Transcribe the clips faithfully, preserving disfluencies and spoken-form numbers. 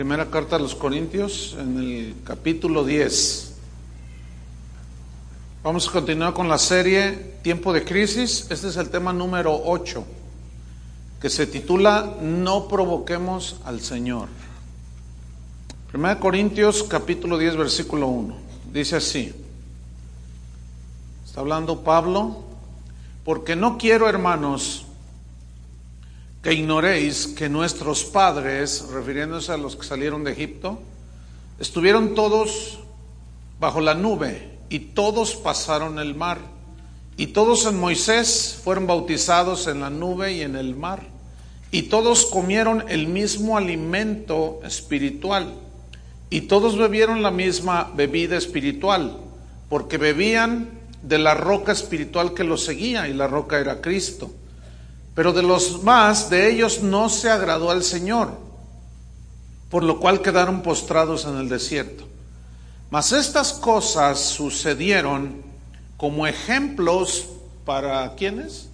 Primera carta a los Corintios, en el capítulo diez. Vamos a continuar con la serie Tiempo de Crisis. Este es el tema número ocho, que se titula No provoquemos al Señor. Primera Corintios, capítulo diez, versículo uno. Dice así. Está hablando Pablo. Porque no quiero, hermanos, que ignoréis que nuestros padres, refiriéndose a los que salieron de Egipto, estuvieron todos bajo la nube y todos pasaron el mar, y todos en Moisés fueron bautizados en la nube y en el mar, y todos comieron el mismo alimento espiritual, y todos bebieron la misma bebida espiritual, porque bebían de la roca espiritual que los seguía, y la roca era Cristo. Pero de los más de ellos no se agradó al Señor, por lo cual quedaron postrados en el desierto. Mas estas cosas sucedieron como ejemplos para ¿quiénes?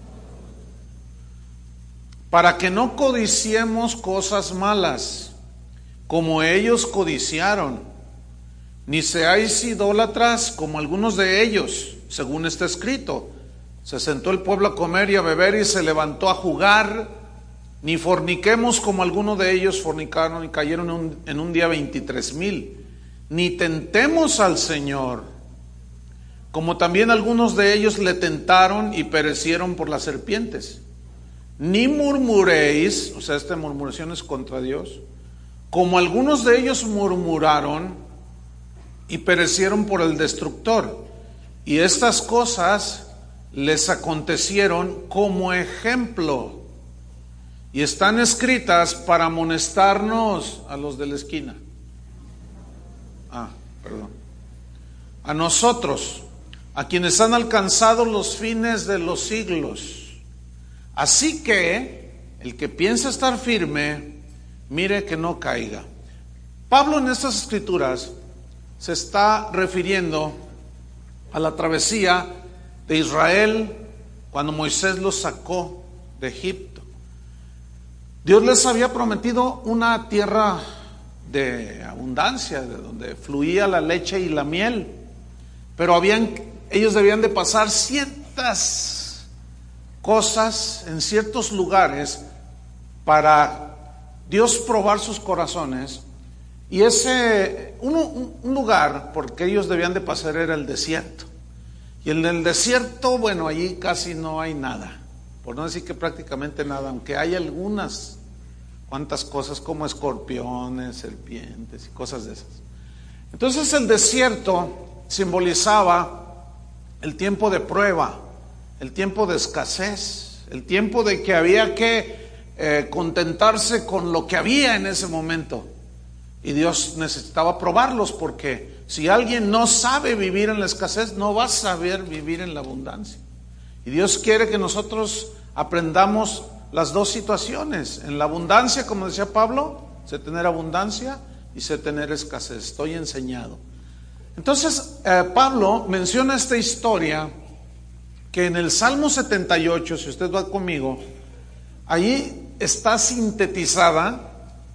Para que no codiciemos cosas malas, como ellos codiciaron, ni seáis idólatras como algunos de ellos, según está escrito. Se sentó el pueblo a comer y a beber y se levantó a jugar, ni forniquemos como algunos de ellos fornicaron y cayeron en un, en un día veintitrés mil, ni tentemos al Señor, como también algunos de ellos le tentaron y perecieron por las serpientes. Ni murmuréis, o sea, esta murmuración es contra Dios, como algunos de ellos murmuraron y perecieron por el destructor. Y estas cosas les acontecieron como ejemplo y están escritas para amonestarnos, a los de la esquina. Ah, perdón. A nosotros, a quienes han alcanzado los fines de los siglos. Así que el que piensa estar firme, mire que no caiga. Pablo en estas escrituras se está refiriendo a la travesía de Israel cuando Moisés los sacó de Egipto. Dios les había prometido una tierra de abundancia, de donde fluía la leche y la miel, pero habían, ellos debían de pasar ciertas cosas en ciertos lugares para Dios probar sus corazones. Y ese un, un lugar porque ellos debían de pasar era el desierto. Y en el desierto, bueno, allí casi no hay nada, por no decir que prácticamente nada, aunque hay algunas cuantas cosas como escorpiones, serpientes y cosas de esas. Entonces el desierto simbolizaba el tiempo de prueba, el tiempo de escasez, el tiempo de que había que eh, contentarse con lo que había en ese momento. Y Dios necesitaba probarlos, porque si alguien no sabe vivir en la escasez, no va a saber vivir en la abundancia. Y Dios quiere que nosotros aprendamos las dos situaciones. En la abundancia, como decía Pablo, sé tener abundancia y sé tener escasez. Estoy enseñado. Entonces, eh, Pablo menciona esta historia que en el Salmo setenta y ocho, si usted va conmigo, ahí está sintetizada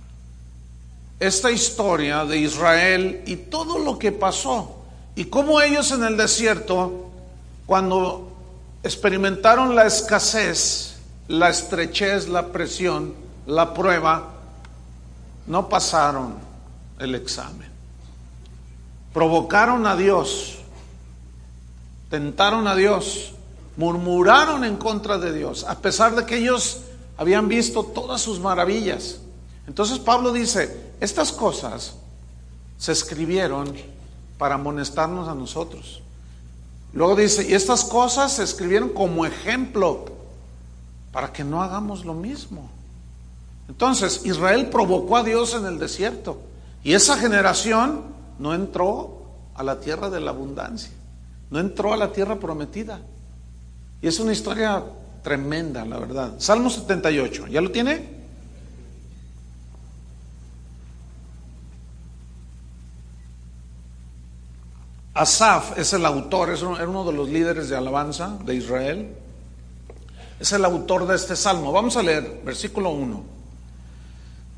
esta historia de Israel y todo lo que pasó, y cómo ellos en el desierto, cuando experimentaron la escasez, la estrechez, la presión, la prueba, no pasaron el examen. Provocaron a Dios, tentaron a Dios, murmuraron en contra de Dios, a pesar de que ellos habían visto todas sus maravillas. Entonces Pablo dice, estas cosas se escribieron para amonestarnos a nosotros. Luego dice, y estas cosas se escribieron como ejemplo para que no hagamos lo mismo. Entonces Israel provocó a Dios en el desierto, y esa generación no entró a la tierra de la abundancia, no entró a la tierra prometida. Y es una historia tremenda, la verdad. Salmo setenta y ocho, ¿ya lo tiene? Asaf es el autor, es uno, era uno de los líderes de alabanza de Israel. Es el autor de este salmo. Vamos a leer versículo uno.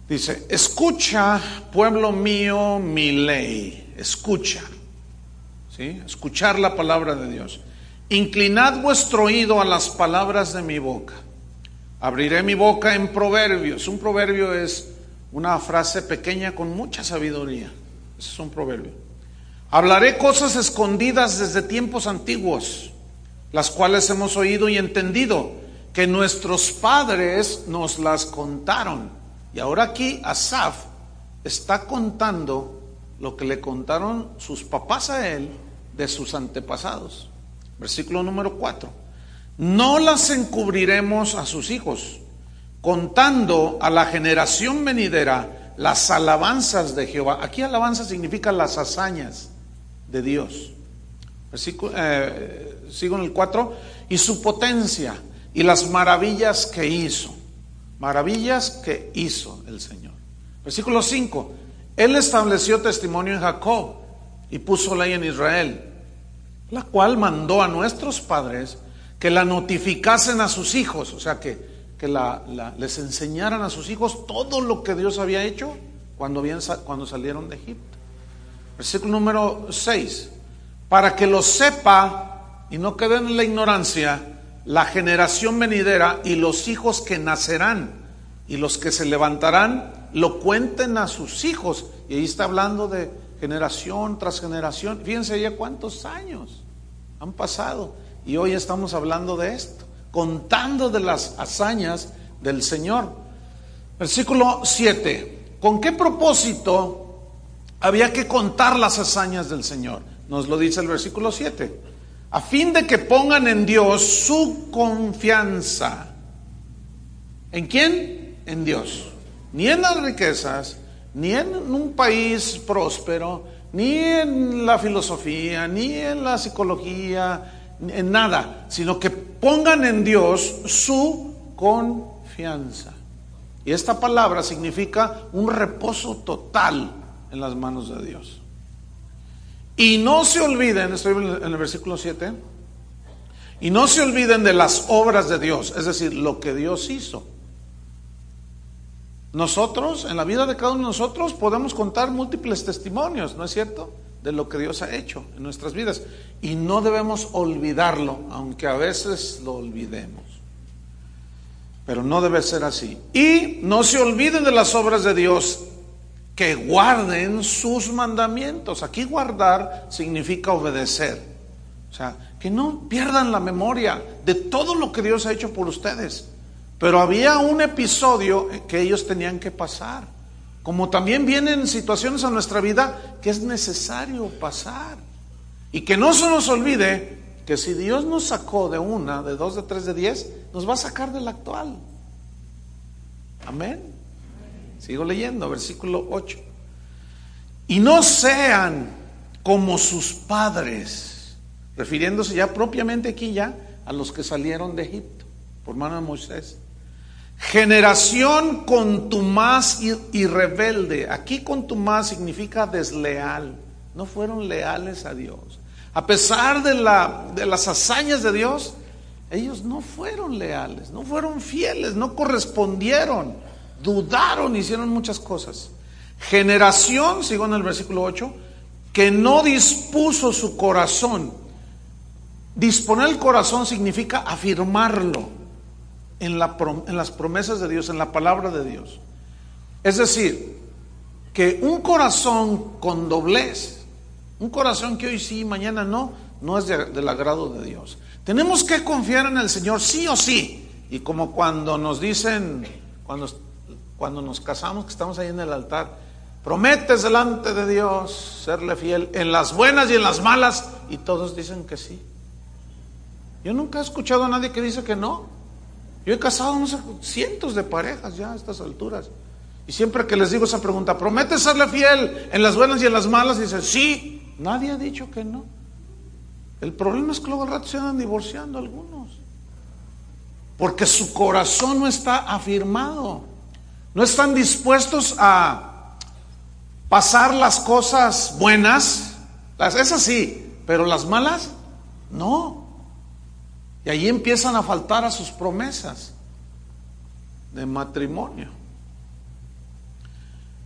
Dice, escucha, pueblo mío, mi ley. Escucha. ¿Sí? Escuchar la palabra de Dios. Inclinad vuestro oído a las palabras de mi boca. Abriré mi boca en proverbios. Un proverbio es una frase pequeña con mucha sabiduría. Ese es un proverbio. Hablaré cosas escondidas desde tiempos antiguos, las cuales hemos oído y entendido, que nuestros padres nos las contaron. Y ahora aquí Asaf está contando lo que le contaron sus papás a él de sus antepasados. Versículo número cuatro. No las encubriremos a sus hijos, contando a la generación venidera las alabanzas de Jehová. Aquí alabanza significa las hazañas de Dios. Versículo, eh, sigo en el cuatro. Y su potencia y las maravillas que hizo. Maravillas que hizo el Señor. Versículo cinco. Él estableció testimonio en Jacob y puso ley en Israel, la cual mandó a nuestros padres que la notificasen a sus hijos, o sea que, que la, la, les enseñaran a sus hijos todo lo que Dios había hecho cuando, habían, cuando salieron de Egipto. Versículo número seis. Para que lo sepa y no quede en la ignorancia la generación venidera y los hijos que nacerán y los que se levantarán, lo cuenten a sus hijos. Y ahí está hablando de generación tras generación. Fíjense ya cuántos años han pasado y hoy estamos hablando de esto, contando de las hazañas del Señor. Versículo siete. ¿Con qué propósito había que contar las hazañas del Señor? Nos lo dice el versículo siete. A fin de que pongan en Dios su confianza. ¿En quién? En Dios. Ni en las riquezas, ni en un país próspero, ni en la filosofía, ni en la psicología, en nada, sino que pongan en Dios su confianza. Y esta palabra significa un reposo total en las manos de Dios. Y no se olviden, estoy en el versículo siete, y no se olviden de las obras de Dios, es decir, lo que Dios hizo. Nosotros, en la vida de cada uno de nosotros, podemos contar múltiples testimonios, ¿no es cierto?, de lo que Dios ha hecho en nuestras vidas. Y no debemos olvidarlo, aunque a veces lo olvidemos. Pero no debe ser así. Y no se olviden de las obras de Dios, que guarden sus mandamientos. Aquí guardar significa obedecer. O sea, que no pierdan la memoria de todo lo que Dios ha hecho por ustedes. Pero había un episodio que ellos tenían que pasar. Como también vienen situaciones a nuestra vida que es necesario pasar. Y que no se nos olvide que si Dios nos sacó de una, de dos, de tres, de diez, nos va a sacar del actual. Amén. Sigo leyendo, versículo ocho. Y no sean como sus padres, refiriéndose ya propiamente aquí ya a los que salieron de Egipto por mano de Moisés. Generación contumaz y, y rebelde. Aquí contumaz significa desleal. No fueron leales a Dios. A pesar de, la, de las hazañas de Dios, ellos no fueron leales, no fueron fieles, no correspondieron, dudaron, hicieron muchas cosas. Generación, sigo en el versículo ocho, que no dispuso su corazón. Disponer el corazón significa afirmarlo en, la, en las promesas de Dios, en la palabra de Dios. Es decir, que un corazón con doblez, un corazón que hoy sí, mañana no, no es de, del agrado de Dios. Tenemos que confiar en el Señor sí o sí. Y como cuando nos dicen, cuando, cuando nos casamos, que estamos ahí en el altar, prometes delante de Dios serle fiel en las buenas y en las malas, y todos dicen que sí. Yo nunca he escuchado a nadie que dice que no. Yo he casado no sé, cientos de parejas ya a estas alturas, y siempre que les digo esa pregunta, ¿prometes serle fiel en las buenas y en las malas? Dicen sí. Nadie ha dicho que no. El problema es que luego al rato se andan divorciando algunos, porque su corazón no está afirmado. No están dispuestos a pasar las cosas buenas, las, esas sí, pero las malas no. Y allí empiezan a faltar a sus promesas de matrimonio.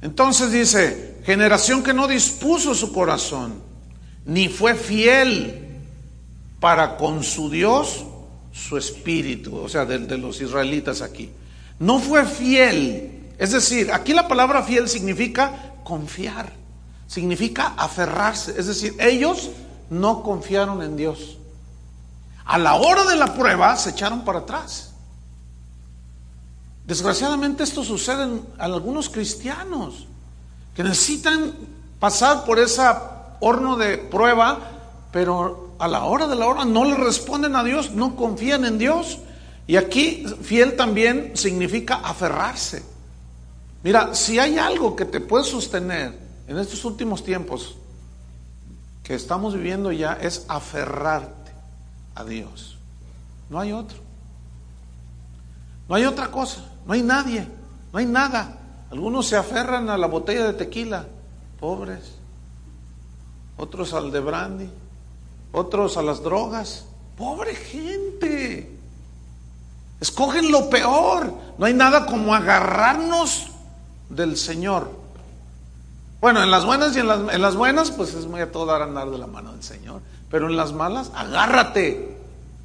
Entonces dice, generación que no dispuso su corazón, ni fue fiel para con su Dios, su espíritu, o sea, de, de los israelitas aquí. No fue fiel, es decir, aquí la palabra fiel significa confiar, significa aferrarse, es decir, ellos no confiaron en Dios. A la hora de la prueba se echaron para atrás. Desgraciadamente esto sucede en algunos cristianos que necesitan pasar por ese horno de prueba, pero a la hora de la hora no le responden a Dios, no confían en Dios. Y aquí fiel también significa aferrarse. Mira, si hay algo que te puede sostener en estos últimos tiempos que estamos viviendo ya, es aferrarte a Dios. No hay otro. No hay otra cosa. No hay nadie. No hay nada. Algunos se aferran a la botella de tequila, pobres. Otros al de brandy. Otros a las drogas. Pobre gente. Escogen lo peor. No hay nada como agarrarnos del Señor. Bueno, en las buenas y en las, en las buenas, pues es muy a todo dar a andar de la mano del Señor. Pero en las malas, agárrate.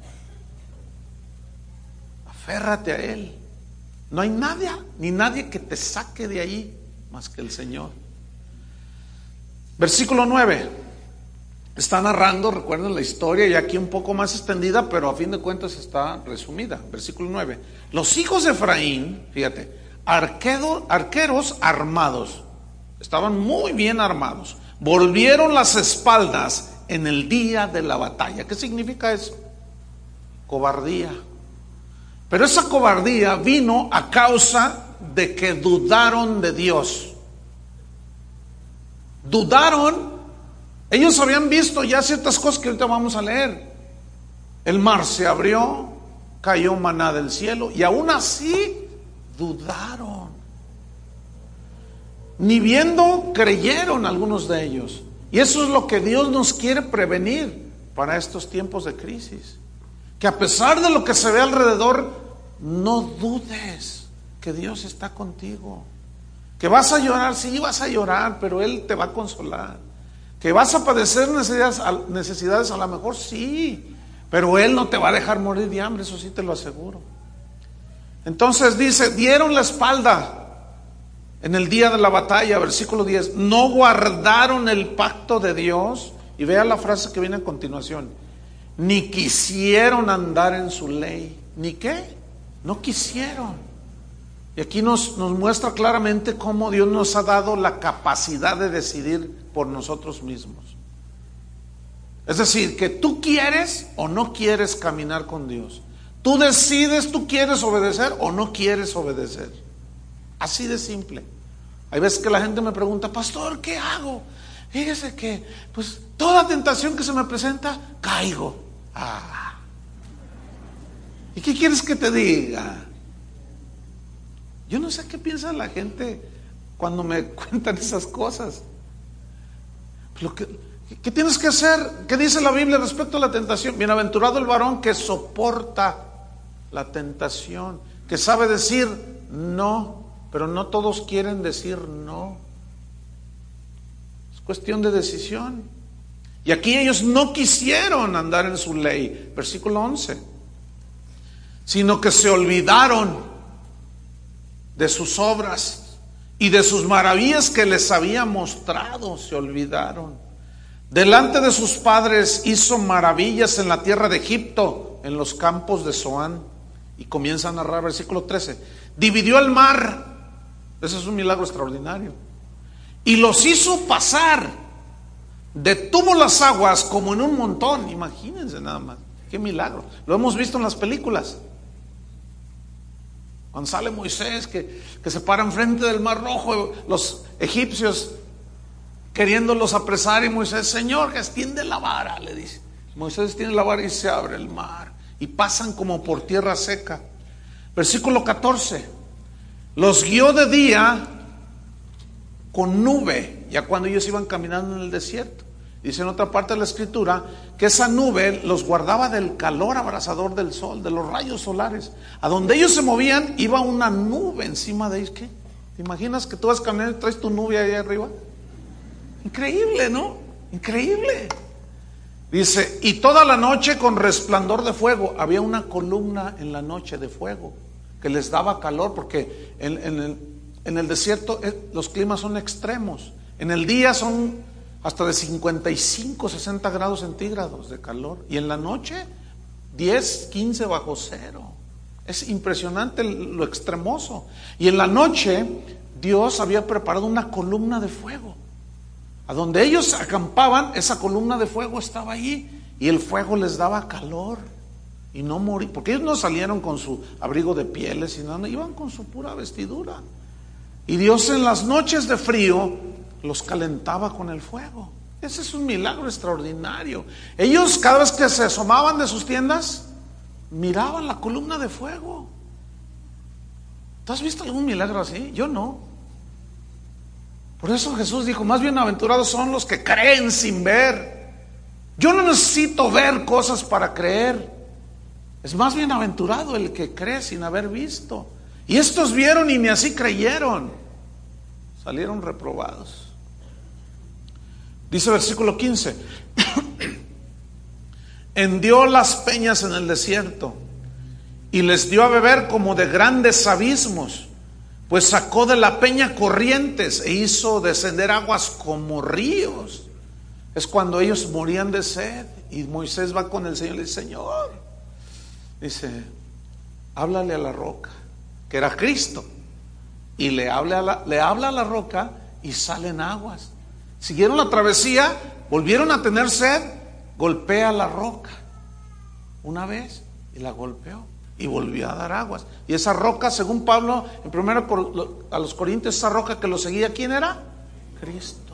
Aférrate a Él. No hay nadie, ni nadie que te saque de ahí más que el Señor. Versículo nueve. Está narrando, recuerden la historia, y aquí un poco más extendida, pero a fin de cuentas está resumida. Versículo nueve. Los hijos de Efraín, fíjate, arquedo, arqueros armados, estaban muy bien armados, volvieron las espaldas en el día de la batalla. ¿Qué significa eso? Cobardía. Pero esa cobardía vino a causa de que dudaron de Dios. Dudaron. Ellos habían visto ya ciertas cosas que ahorita vamos a leer. El mar se abrió, cayó maná del cielo, y aún así dudaron. Ni viendo creyeron algunos de ellos. Y eso es lo que Dios nos quiere prevenir para estos tiempos de crisis. Que a pesar de lo que se ve alrededor, no dudes que Dios está contigo. Que vas a llorar, sí vas a llorar, pero Él te va a consolar. Que vas a padecer necesidades, necesidades a lo mejor sí, pero Él no te va a dejar morir de hambre, eso sí te lo aseguro. Entonces dice, dieron la espalda en el día de la batalla, versículo diez, no guardaron el pacto de Dios. Y vea la frase que viene a continuación, ni quisieron andar en su ley. ¿Ni qué? No quisieron. Y aquí nos, nos muestra claramente cómo Dios nos ha dado la capacidad de decidir por nosotros mismos. Es decir, que tú quieres o no quieres caminar con Dios. Tú decides, tú quieres obedecer o no quieres obedecer. Así de simple. Hay veces que la gente me pregunta, pastor, ¿qué hago? Fíjese que, pues, toda tentación que se me presenta, caigo. Ah. ¿Y qué quieres que te diga? Yo no sé qué piensa la gente cuando me cuentan esas cosas. Lo que, ¿Qué tienes que hacer? ¿Qué dice la Biblia respecto a la tentación? Bienaventurado el varón que soporta la tentación, que sabe decir no, pero no todos quieren decir no. Es cuestión de decisión. Y aquí ellos no quisieron andar en su ley, versículo once, sino que se olvidaron de sus obras y de sus maravillas que les había mostrado. Se olvidaron. Delante de sus padres hizo maravillas en la tierra de Egipto, en los campos de Zoán. Y comienza a narrar, versículo trece, dividió el mar. Ese es un milagro extraordinario. Y los hizo pasar. Detuvo las aguas como en un montón. Imagínense nada más, qué milagro. Lo hemos visto en las películas. Cuando sale Moisés que, que se para enfrente del mar rojo, los egipcios queriéndolos apresar, y Moisés, Señor, que extiende la vara, le dice. Moisés extiende la vara y se abre el mar y pasan como por tierra seca. Versículo catorce, los guió de día con nube, ya cuando ellos iban caminando en el desierto. Dice en otra parte de la escritura que esa nube los guardaba del calor abrasador del sol, de los rayos solares. A donde ellos se movían iba una nube encima de ellos. ¿Qué? ¿Te imaginas que tú vas caminando y traes tu nube ahí arriba? Increíble, ¿no? Increíble. Dice, y toda la noche con resplandor de fuego. Había una columna en la noche de fuego que les daba calor, porque en, en, el, en el desierto eh, los climas son extremos. En el día son hasta de cincuenta y cinco, sesenta grados centígrados de calor, y en la noche diez, quince bajo cero. Es impresionante lo extremoso. Y en la noche Dios había preparado una columna de fuego. A donde ellos acampaban, esa columna de fuego estaba ahí, y el fuego les daba calor y no morían, porque ellos no salieron con su abrigo de pieles, sino iban con su pura vestidura. Y Dios en las noches de frío los calentaba con el fuego. Ese es un milagro extraordinario. Ellos, cada vez que se asomaban de sus tiendas, miraban la columna de fuego. ¿Tú has visto algún milagro así? Yo no. Por eso Jesús dijo, más bienaventurados son los que creen sin ver. Yo no necesito ver cosas para creer. Es más bienaventurado el que cree sin haber visto. Y estos vieron y ni así creyeron. Salieron reprobados. Dice versículo quince. Hendió las peñas en el desierto y les dio a beber como de grandes abismos. Pues sacó de la peña corrientes e hizo descender aguas como ríos. Es cuando ellos morían de sed y Moisés va con el Señor y le dice, Señor, dice, háblale a la roca, que era Cristo, y le habla a la, le habla a la roca y salen aguas. Siguieron la travesía, volvieron a tener sed, golpea la roca una vez y la golpeó. Y volvió a dar aguas. Y esa roca, según Pablo, en primero a los Corintios, esa roca que lo seguía, ¿quién era? Cristo.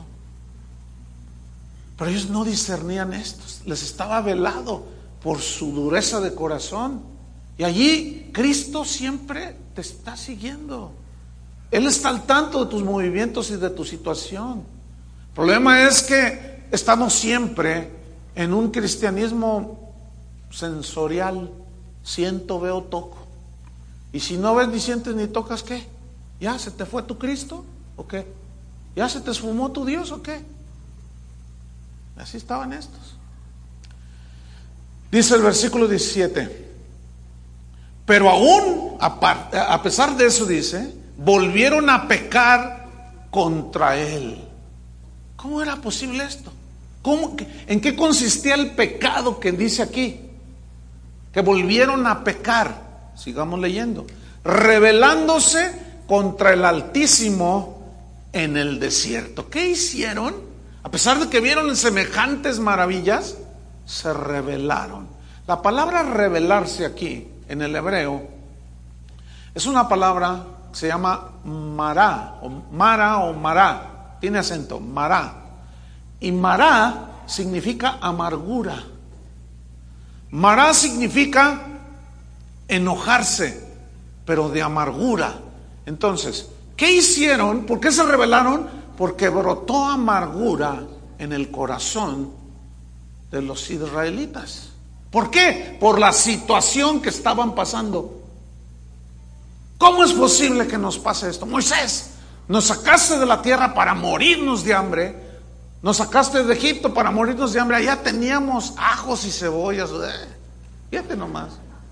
Pero ellos no discernían esto. Les estaba velado por su dureza de corazón. Y allí Cristo siempre te está siguiendo. Él está al tanto de tus movimientos y de tu situación. El problema es que estamos siempre en un cristianismo sensorial. Siento, veo, toco. Y si no ves, ni sientes, ni tocas, ¿qué? ¿Ya se te fue tu Cristo? ¿O qué? ¿Ya se te esfumó tu Dios? ¿O qué? Así estaban estos. Dice el versículo diecisiete. Pero aún, a pesar de eso, dice, volvieron a pecar contra Él. ¿Cómo era posible esto? ¿Cómo, ¿En qué consistía el pecado que dice aquí? Que volvieron a pecar, sigamos leyendo, rebelándose contra el Altísimo en el desierto. ¿Qué hicieron? A pesar de que vieron semejantes maravillas, se rebelaron. La palabra rebelarse aquí, en el hebreo, es una palabra que se llama mará, o mara o mará, tiene acento, mará. Y mará significa amargura. Mará significa enojarse, pero de amargura. Entonces, ¿qué hicieron? ¿Por qué se rebelaron? Porque brotó amargura en el corazón de los israelitas. ¿Por qué? Por la situación que estaban pasando. ¿Cómo es posible que nos pase esto? Moisés, nos sacaste de la tierra para morirnos de hambre. Nos sacaste de Egipto para morirnos de hambre. Allá teníamos ajos y cebollas. Eh, fíjate nomás.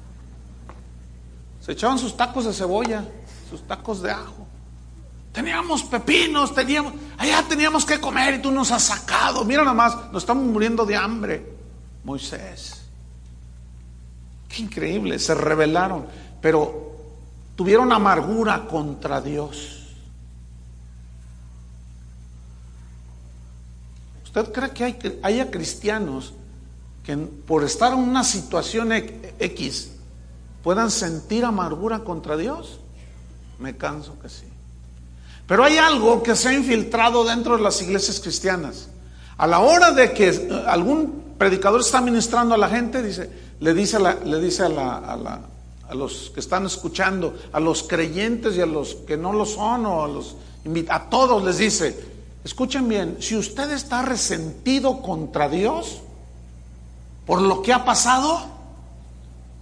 Se echaban sus tacos de cebolla, sus tacos de ajo. Teníamos pepinos, teníamos, allá teníamos que comer y tú nos has sacado. Mira nomás, nos estamos muriendo de hambre. Moisés. Qué increíble, se rebelaron, pero tuvieron amargura contra Dios. ¿Usted cree que hay, haya cristianos que por estar en una situación X puedan sentir amargura contra Dios? Me canso que sí. Pero hay algo que se ha infiltrado dentro de las iglesias cristianas. A la hora de que algún predicador está ministrando a la gente, dice, le dice, a, la, le dice a, la, a, la, a los que están escuchando, a los creyentes y a los que no lo son, o a los a todos les dice, escuchen bien, si usted está resentido contra Dios por lo que ha pasado,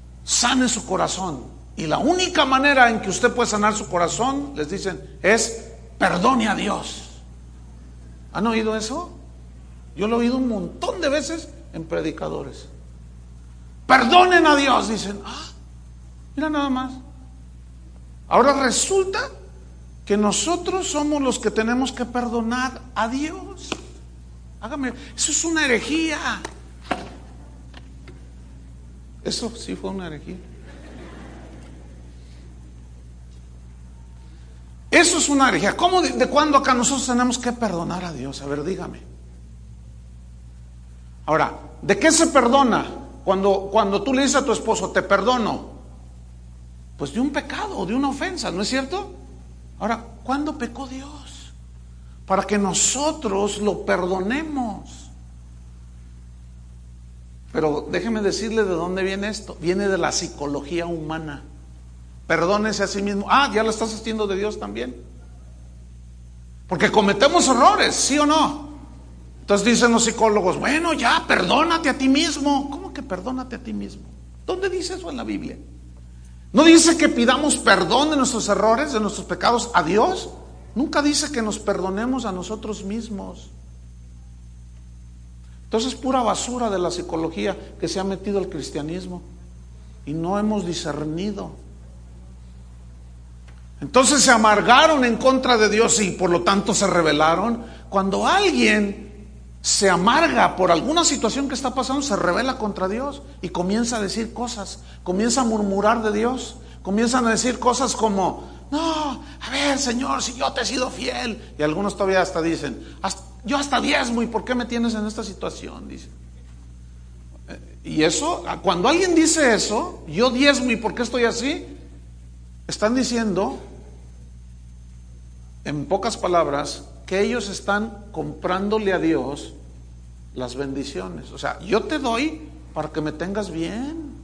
sane su corazón. Y la única manera en que usted puede sanar su corazón, les dicen, es perdone a Dios. ¿Han oído eso? Yo lo he oído un montón de veces en predicadores. Perdonen a Dios, dicen. Ah, mira nada más. Ahora resulta que nosotros somos los que tenemos que perdonar a Dios. Hágame, eso es una herejía. Eso sí fue una herejía. Eso es una herejía. ¿Cómo de, de cuándo acá nosotros tenemos que perdonar a Dios? A ver, dígame. Ahora, ¿de qué se perdona? Cuando, cuando tú le dices a tu esposo, te perdono, pues de un pecado o de una ofensa, ¿no es cierto? Ahora, ¿cuándo pecó Dios? Para que nosotros lo perdonemos. Pero déjeme decirle de dónde viene esto. Viene de la psicología humana. Perdónese a sí mismo. Ah, ya lo estás haciendo de Dios también. Porque cometemos errores, ¿sí o no? Entonces dicen los psicólogos, bueno, ya, perdónate a ti mismo. ¿Cómo que perdónate a ti mismo? ¿Dónde dice eso en la Biblia? ¿No dice que pidamos perdón de nuestros errores, de nuestros pecados a Dios? Nunca dice que nos perdonemos a nosotros mismos. Entonces es pura basura de la psicología que se ha metido al cristianismo y no hemos discernido. Entonces se amargaron en contra de Dios y por lo tanto se rebelaron. Cuando alguien se amarga por alguna situación que está pasando, se rebela contra Dios y comienza a decir cosas, comienza a murmurar de Dios, comienzan a decir cosas como, no, a ver, Señor, si yo te he sido fiel. Y algunos todavía hasta dicen, yo hasta diezmo, ¿y por qué me tienes en esta situación? Dicen. Y eso, cuando alguien dice eso, yo diezmo, ¿y por qué estoy así? Están diciendo, en pocas palabras, que ellos están comprándole a Dios las bendiciones. O sea, yo te doy para que me tengas bien.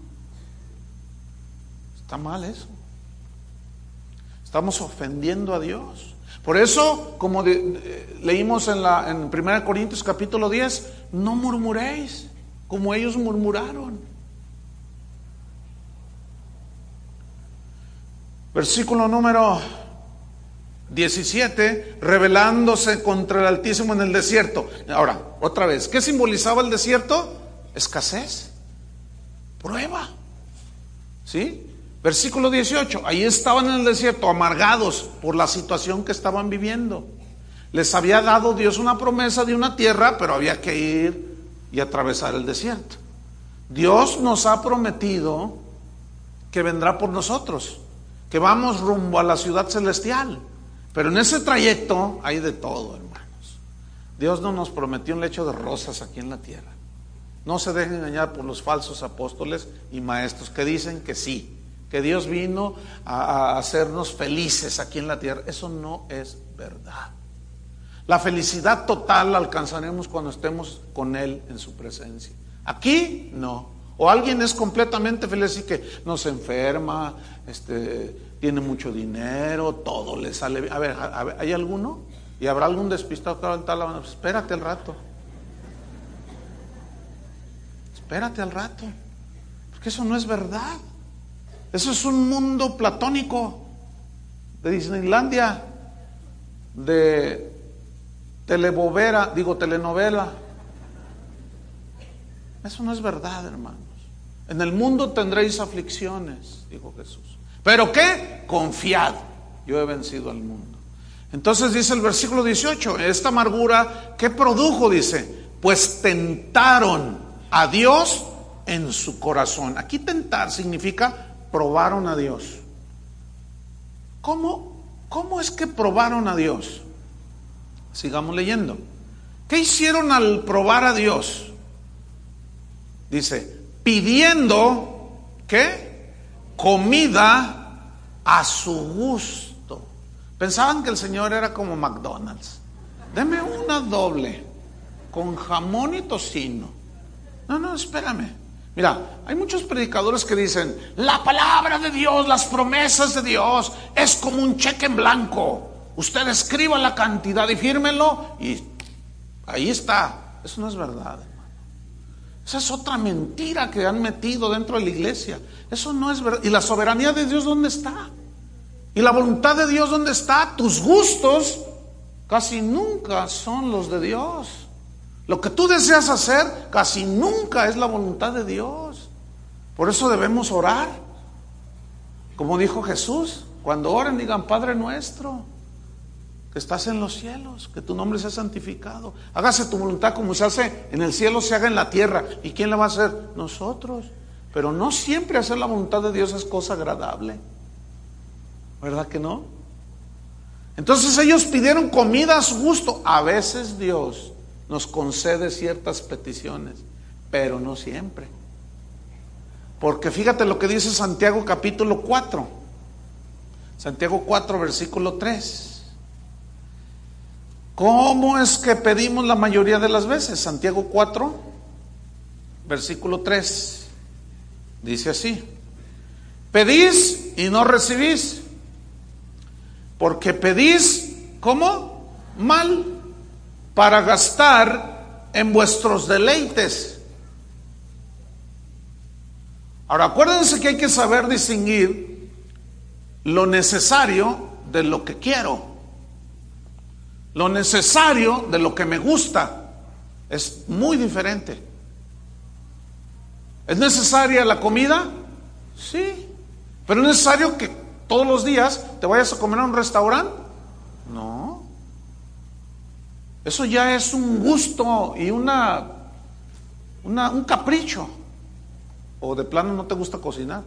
Está mal eso. Estamos ofendiendo a Dios. Por eso, como de, de, leímos en, la, en primera Corintios capítulo diez, no murmuréis como ellos murmuraron. Versículo número diecisiete, rebelándose contra el Altísimo en el desierto. Ahora, otra vez, ¿qué simbolizaba el desierto? Escasez, prueba. ¿Sí? Versículo dieciocho, ahí estaban en el desierto amargados por la situación que estaban viviendo. Les había dado Dios una promesa de una tierra, pero había que ir y atravesar el desierto. Dios nos ha prometido que vendrá por nosotros, que vamos rumbo a la ciudad celestial. Pero en ese trayecto hay de todo, hermanos. Dios no nos prometió un lecho de rosas aquí en la tierra. No se dejen engañar por los falsos apóstoles y maestros que dicen que sí, que Dios vino a, a hacernos felices aquí en la tierra. Eso no es verdad. La felicidad total la alcanzaremos cuando estemos con Él en su presencia. Aquí no. O alguien es completamente feliz y que no se enferma, este, tiene mucho dinero, todo le sale bien. A ver, a ver, ¿hay alguno? ¿Y habrá algún despistado que va a levantar la mano? Espérate al rato. Espérate al rato. Porque eso no es verdad. Eso es un mundo platónico de Disneylandia, de telebovera, digo telenovela. Eso no es verdad, hermanos. En el mundo tendréis aflicciones, dijo Jesús. ¿Pero qué? Confiad, yo he vencido al mundo. Entonces dice el versículo dieciocho, esta amargura, ¿qué produjo? Dice, pues tentaron a Dios en su corazón. Aquí tentar significa probaron a Dios. ¿Cómo, cómo es que probaron a Dios? Sigamos leyendo. ¿Qué hicieron al probar a Dios? Dice, pidiendo, ¿qué? Comida a su gusto. Pensaban que el Señor era como McDonald's. Deme una doble, con jamón y tocino. No, no, espérame. Mira, hay muchos predicadores que dicen, la palabra de Dios, las promesas de Dios, es como un cheque en blanco. Usted escriba la cantidad y fírmelo y ahí está. Eso no es verdad, hermano. Esa es otra mentira que han metido dentro de la iglesia. Eso no es verdad. ¿Y la soberanía de Dios dónde está? ¿Y la voluntad de Dios dónde está? Tus gustos casi nunca son los de Dios. Lo que tú deseas hacer casi nunca es la voluntad de Dios. Por eso debemos orar. Como dijo Jesús, cuando oren digan: Padre nuestro que estás en los cielos, que tu nombre sea santificado, hágase tu voluntad como se hace en el cielo, se haga en la tierra. ¿Y quién la va a hacer? Nosotros. Pero no siempre hacer la voluntad de Dios es cosa agradable, ¿verdad que no? Entonces ellos pidieron comida a su gusto. A veces Dios nos concede ciertas peticiones, pero no siempre. Porque fíjate lo que dice Santiago capítulo cuatro. Santiago cuatro versículo tres. ¿Cómo es que pedimos la mayoría de las veces? Santiago cuatro versículo tres. Dice así: pedís y no recibís, porque pedís, ¿cómo? Mal, para gastar en vuestros deleites. Ahora acuérdense que hay que saber distinguir lo necesario de lo que quiero, lo necesario de lo que me gusta. Es muy diferente. ¿Es necesaria la comida? Sí. ¿Pero es necesario que todos los días te vayas a comer a un restaurante? No. Eso ya es un gusto y una, una un capricho. O de plano no te gusta cocinar.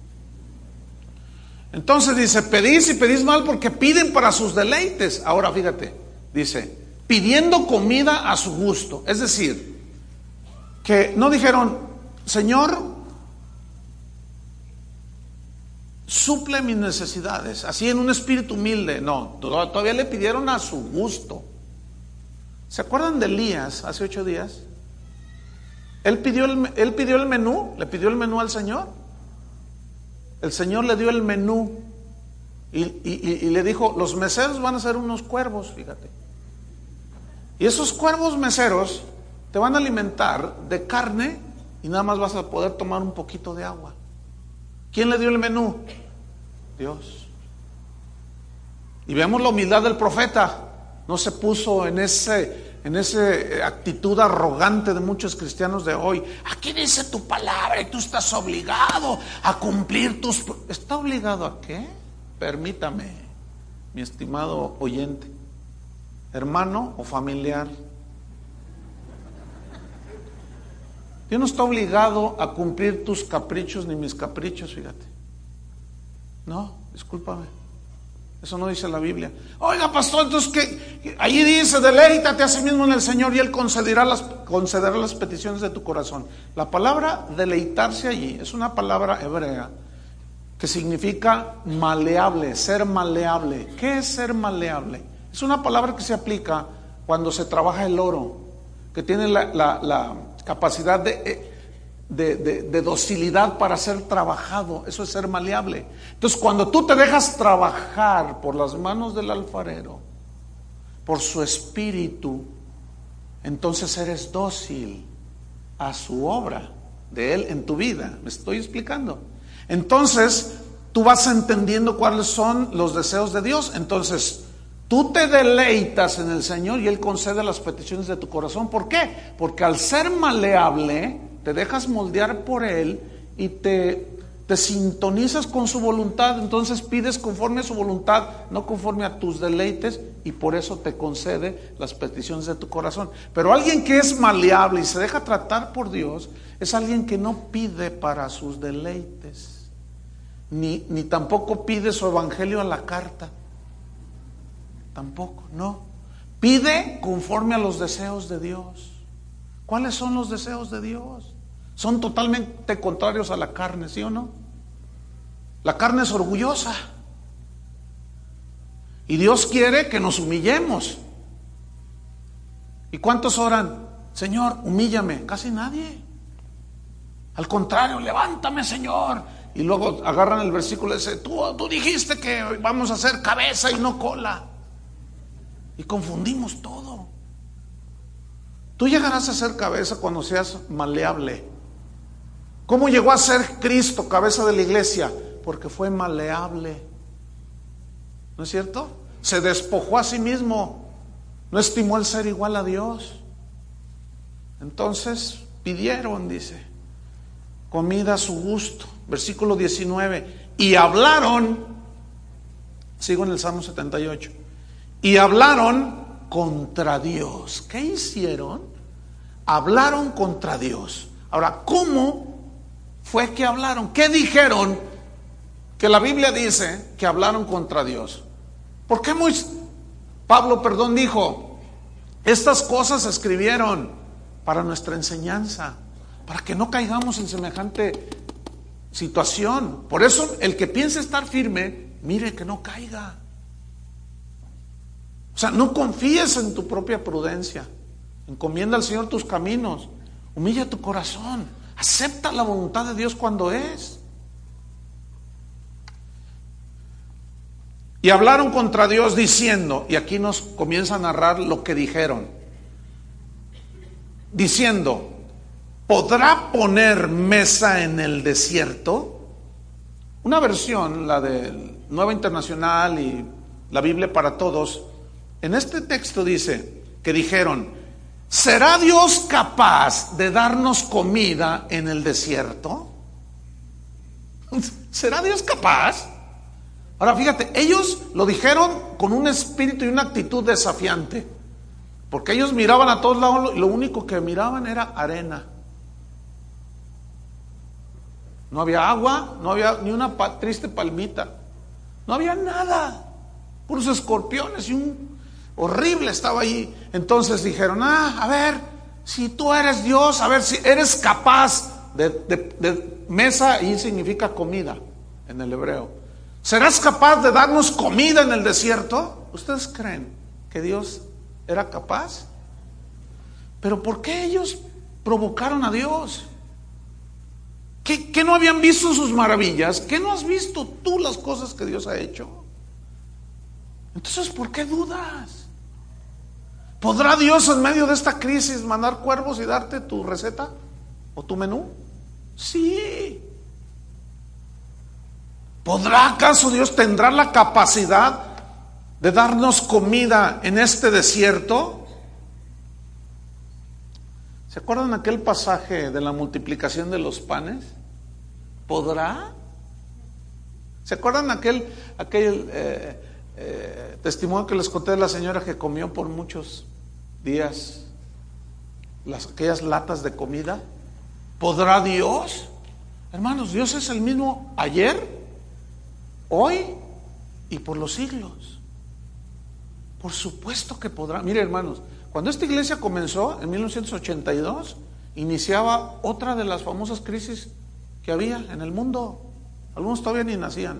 Entonces dice: pedís y pedís mal porque piden para sus deleites. Ahora fíjate, dice: pidiendo comida a su gusto. Es decir, que no dijeron: Señor, suple mis necesidades, así en un espíritu humilde. No, todavía le pidieron a su gusto. ¿Se acuerdan de Elías hace ocho días? Él pidió el, él pidió el menú, le pidió el menú al Señor. El Señor le dio el menú y, y, y le dijo: los meseros van a ser unos cuervos, fíjate. Y esos cuervos meseros te van a alimentar de carne y nada más vas a poder tomar un poquito de agua. ¿Quién le dio el menú? Dios. Y vemos la humildad del profeta. No se puso en ese, en esa actitud arrogante de muchos cristianos de hoy. Aquí dice tu palabra y tú estás obligado a cumplir tus... ¿Está obligado a qué? Permítame, mi estimado oyente, hermano o familiar. Dios no está obligado a cumplir tus caprichos ni mis caprichos, fíjate. No, discúlpame. Eso no dice la Biblia. Oiga, pastor, entonces que allí dice: deleítate a sí mismo en el Señor y Él concederá las, concederá las peticiones de tu corazón. La palabra deleitarse allí es una palabra hebrea que significa maleable, ser maleable. ¿Qué es ser maleable? Es una palabra que se aplica cuando se trabaja el oro, que tiene la, la, la capacidad de, de, de, de docilidad para ser trabajado. Eso es ser maleable. Entonces, cuando tú te dejas trabajar por las manos del alfarero, por su espíritu, entonces eres dócil a su obra de Él en tu vida. ¿Me estoy explicando? Entonces tú vas entendiendo cuáles son los deseos de Dios. Entonces tú te deleitas en el Señor y Él concede las peticiones de tu corazón. ¿Por qué? Porque al ser maleable te dejas moldear por Él y te, te sintonizas con su voluntad. Entonces pides conforme a su voluntad, no conforme a tus deleites, y por eso te concede las peticiones de tu corazón. Pero alguien que es maleable y se deja tratar por Dios es alguien que no pide para sus deleites, ni, ni tampoco pide su evangelio a la carta. Tampoco, no. Pide conforme a los deseos de Dios. ¿Cuáles son los deseos de Dios? Son totalmente contrarios a la carne, ¿sí o no? La carne es orgullosa. Y Dios quiere que nos humillemos. ¿Y cuántos oran? Señor, humíllame. Casi nadie. Al contrario, levántame, Señor. Y luego agarran el versículo y dicen: tú, tú dijiste que vamos a hacer cabeza y no cola. Y confundimos todo. Tú llegarás a ser cabeza cuando seas maleable. ¿Cómo llegó a ser Cristo cabeza de la iglesia? Porque fue maleable. ¿No es cierto? Se despojó a sí mismo. no estimó el ser igual a Dios. Entonces pidieron, dice, comida a su gusto. Versículo diecinueve. Y hablaron, sigo en el Salmo setenta y ocho, y hablaron contra Dios. ¿Qué hicieron? Hablaron contra Dios. Ahora, ¿cómo fue que hablaron? ¿Qué dijeron? Que la Biblia dice que hablaron contra Dios. ¿Por qué muy, Pablo, perdón, dijo, estas cosas se escribieron para nuestra enseñanza, para que no caigamos en semejante situación? Por eso el que piense estar firme, mire que no caiga. O sea, no confíes en tu propia prudencia. Encomienda al Señor tus caminos. Humilla tu corazón. Acepta la voluntad de Dios cuando es. Y hablaron contra Dios diciendo, y aquí nos comienza a narrar lo que dijeron, diciendo, ¿podrá poner mesa en el desierto? Una versión, la de Nueva Internacional y la Biblia para Todos, en este texto dice que dijeron, ¿será Dios capaz de darnos comida en el desierto? ¿Será Dios capaz? Ahora fíjate, ellos lo dijeron con un espíritu y una actitud desafiante, porque ellos miraban a todos lados y lo único que miraban era arena. No había agua, no había ni una pa- triste palmita, no había nada, puros escorpiones y un horrible estaba ahí. Entonces dijeron, ah, a ver, si tú eres Dios, a ver si eres capaz de, de, de mesa, y significa comida en el hebreo. ¿Serás capaz de darnos comida en el desierto? ¿Ustedes creen que Dios era capaz? Pero ¿por qué ellos provocaron a Dios? ¿Qué, qué no habían visto sus maravillas? ¿Qué no has visto tú las cosas que Dios ha hecho? Entonces, ¿por qué dudas? ¿Podrá Dios en medio de esta crisis mandar cuervos y darte tu receta o tu menú? Sí. ¿Podrá acaso Dios, tendrá la capacidad de darnos comida en este desierto? ¿Se acuerdan aquel pasaje de la multiplicación de los panes? ¿Podrá? ¿Se acuerdan aquel, aquel eh, eh, testimonio que les conté de la señora que comió por muchos días las, aquellas latas de comida? ¿Podrá Dios? Hermanos, Dios es el mismo ayer, hoy y por los siglos. Por supuesto que podrá. Mire, hermanos, cuando esta iglesia comenzó en mil novecientos ochenta y dos, iniciaba otra de las famosas crisis que había en el mundo. Algunos todavía ni nacían.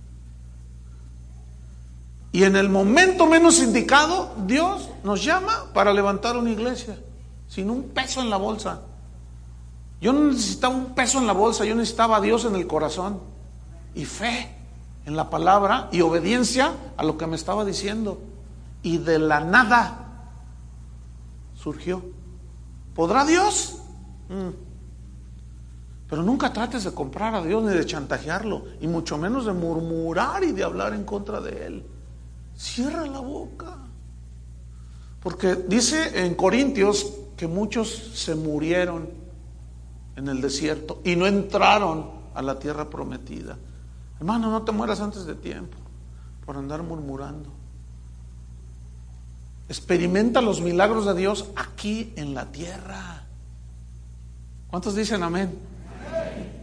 Y en el momento menos indicado, Dios nos llama para levantar una iglesia sin un peso en la bolsa. Yo no necesitaba un peso en la bolsa, yo necesitaba a Dios en el corazón y fe en la palabra y obediencia a lo que me estaba diciendo. Y de la nada surgió. ¿Podrá Dios? Mm. Pero nunca trates de comprar a Dios ni de chantajearlo, y mucho menos de murmurar y de hablar en contra de Él. Cierra la boca. Porque dice en Corintios que muchos se murieron en el desierto y no entraron a la tierra prometida. Hermano, no te mueras antes de tiempo por andar murmurando. Experimenta los milagros de Dios aquí en la tierra. ¿Cuántos dicen amén? Amén.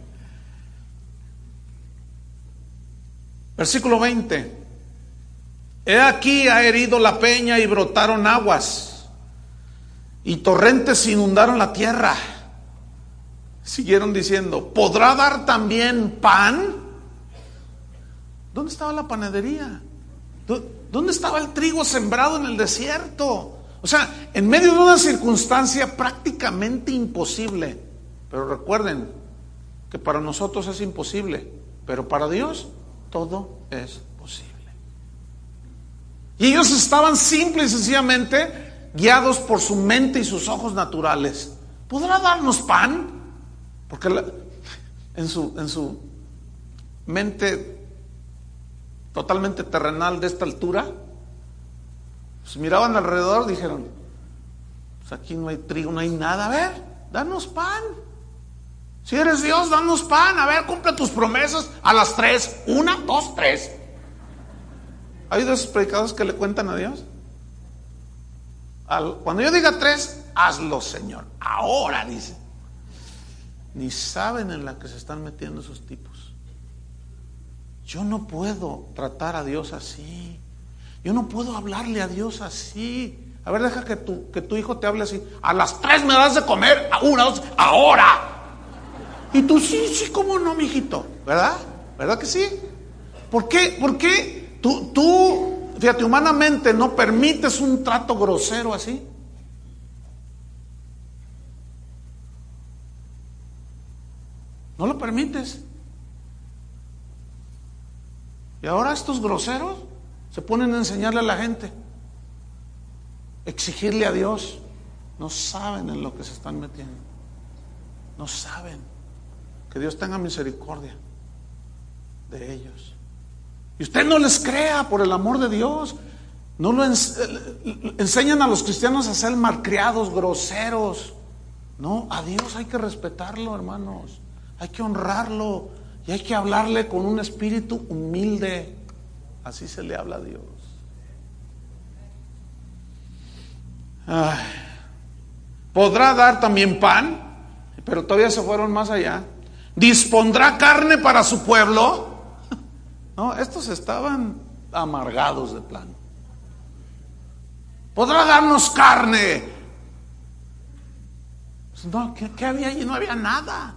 Versículo veinte. He aquí ha herido la peña y brotaron aguas, y torrentes inundaron la tierra. Siguieron diciendo, ¿podrá dar también pan? ¿Dónde estaba la panadería? ¿Dónde estaba el trigo sembrado en el desierto? O sea, en medio de una circunstancia prácticamente imposible. Pero recuerden que para nosotros es imposible, pero para Dios todo es posible. Y ellos estaban simple y sencillamente guiados por su mente y sus ojos naturales. ¿Podrá darnos pan? Porque la, en su, en su mente totalmente terrenal de esta altura, Pues miraban alrededor, dijeron, pues aquí no hay trigo, no hay nada. A ver, danos pan. Si eres Dios, danos pan. A ver, cumple tus promesas a las tres. Una, dos, tres. ¿Hay de esos predicadores que le cuentan a Dios? Al, cuando yo diga tres, hazlo, Señor. Ahora, dice. Ni saben en la que se están metiendo esos tipos. Yo no puedo tratar a Dios así. Yo no puedo hablarle a Dios así. A ver, deja que tu, que tu hijo te hable así. A las tres me das de comer. A una, dos, ahora. Y tú, sí, sí, cómo no, mijito. ¿Verdad? ¿Verdad que sí? ¿Por qué? ¿Por qué tú, tú, fíjate, humanamente no permites un trato grosero así? No lo permites. Y ahora estos groseros se ponen a enseñarle a la gente, exigirle a Dios. No saben en lo que se están metiendo. No saben. Que Dios tenga misericordia de ellos. Y usted no les crea, por el amor de Dios. No lo ens- enseñan a los cristianos a ser malcriados, groseros. No, a Dios hay que respetarlo, hermanos. Hay que honrarlo y hay que hablarle con un espíritu humilde. Así se le habla a Dios. Ay. Podrá dar también pan, pero todavía se fueron más allá. Dispondrá carne para su pueblo. No, estos estaban amargados de plano. Podrá darnos carne. Pues no, ¿qué, qué había allí? No había nada.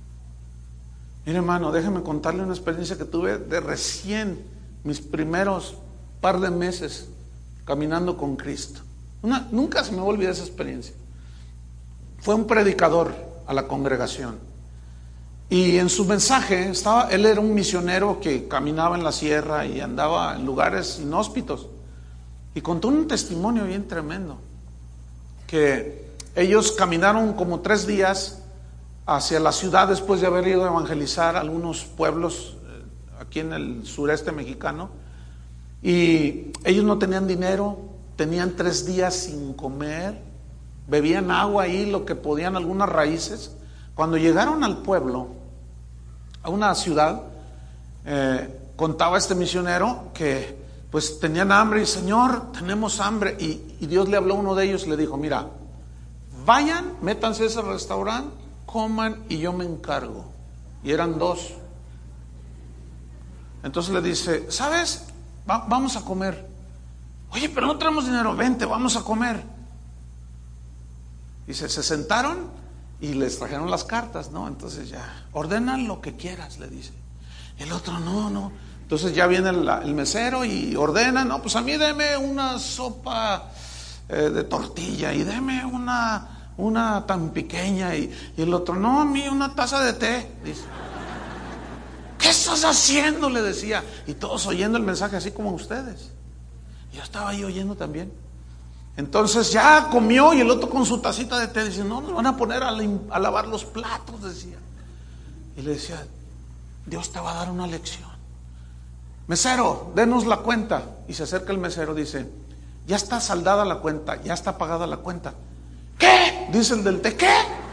Mire, hermano, déjeme contarle una experiencia que tuve de recién, mis primeros par de meses caminando con Cristo. Una, nunca se me va a olvidar esa experiencia. Fue un predicador a la congregación y en su mensaje estaba, él era un misionero que caminaba en la sierra y andaba en lugares inhóspitos y contó un testimonio bien tremendo, que ellos caminaron como tres días hacia la ciudad después de haber ido a evangelizar a algunos pueblos eh, aquí en el sureste mexicano, y ellos no tenían dinero, tenían tres días sin comer, bebían agua ahí, lo que podían, algunas raíces. Cuando llegaron al pueblo, a una ciudad, eh, contaba este misionero que pues tenían hambre y, Señor, tenemos hambre, y, y Dios le habló a uno de ellos y le dijo, mira, vayan, métanse a ese restaurante, coman y yo me encargo. Y eran dos. Entonces le dice, ¿sabes? Va, vamos a comer. Oye, pero no tenemos dinero. Vente, vamos a comer. Dice, se sentaron y les trajeron las cartas, ¿no? Entonces ya, ordena lo que quieras, le dice. El otro, no, no. Entonces ya viene el, el mesero y ordena, no, pues a mí deme una sopa eh, de tortilla y deme una... una tan pequeña, y, y el otro, no, a mí una taza de té, dice. ¿Qué estás haciendo?, le decía, y todos oyendo el mensaje así como ustedes. Yo estaba ahí oyendo también. Entonces ya comió y el otro con su tacita de té, dice, no, nos van a poner a, a lavar los platos, decía. Y le decía, Dios te va a dar una lección. Mesero, denos la cuenta. Y se acerca el mesero, dice, ya está saldada la cuenta, ya está pagada la cuenta. ¿Qué? Dice el del té, ¿qué?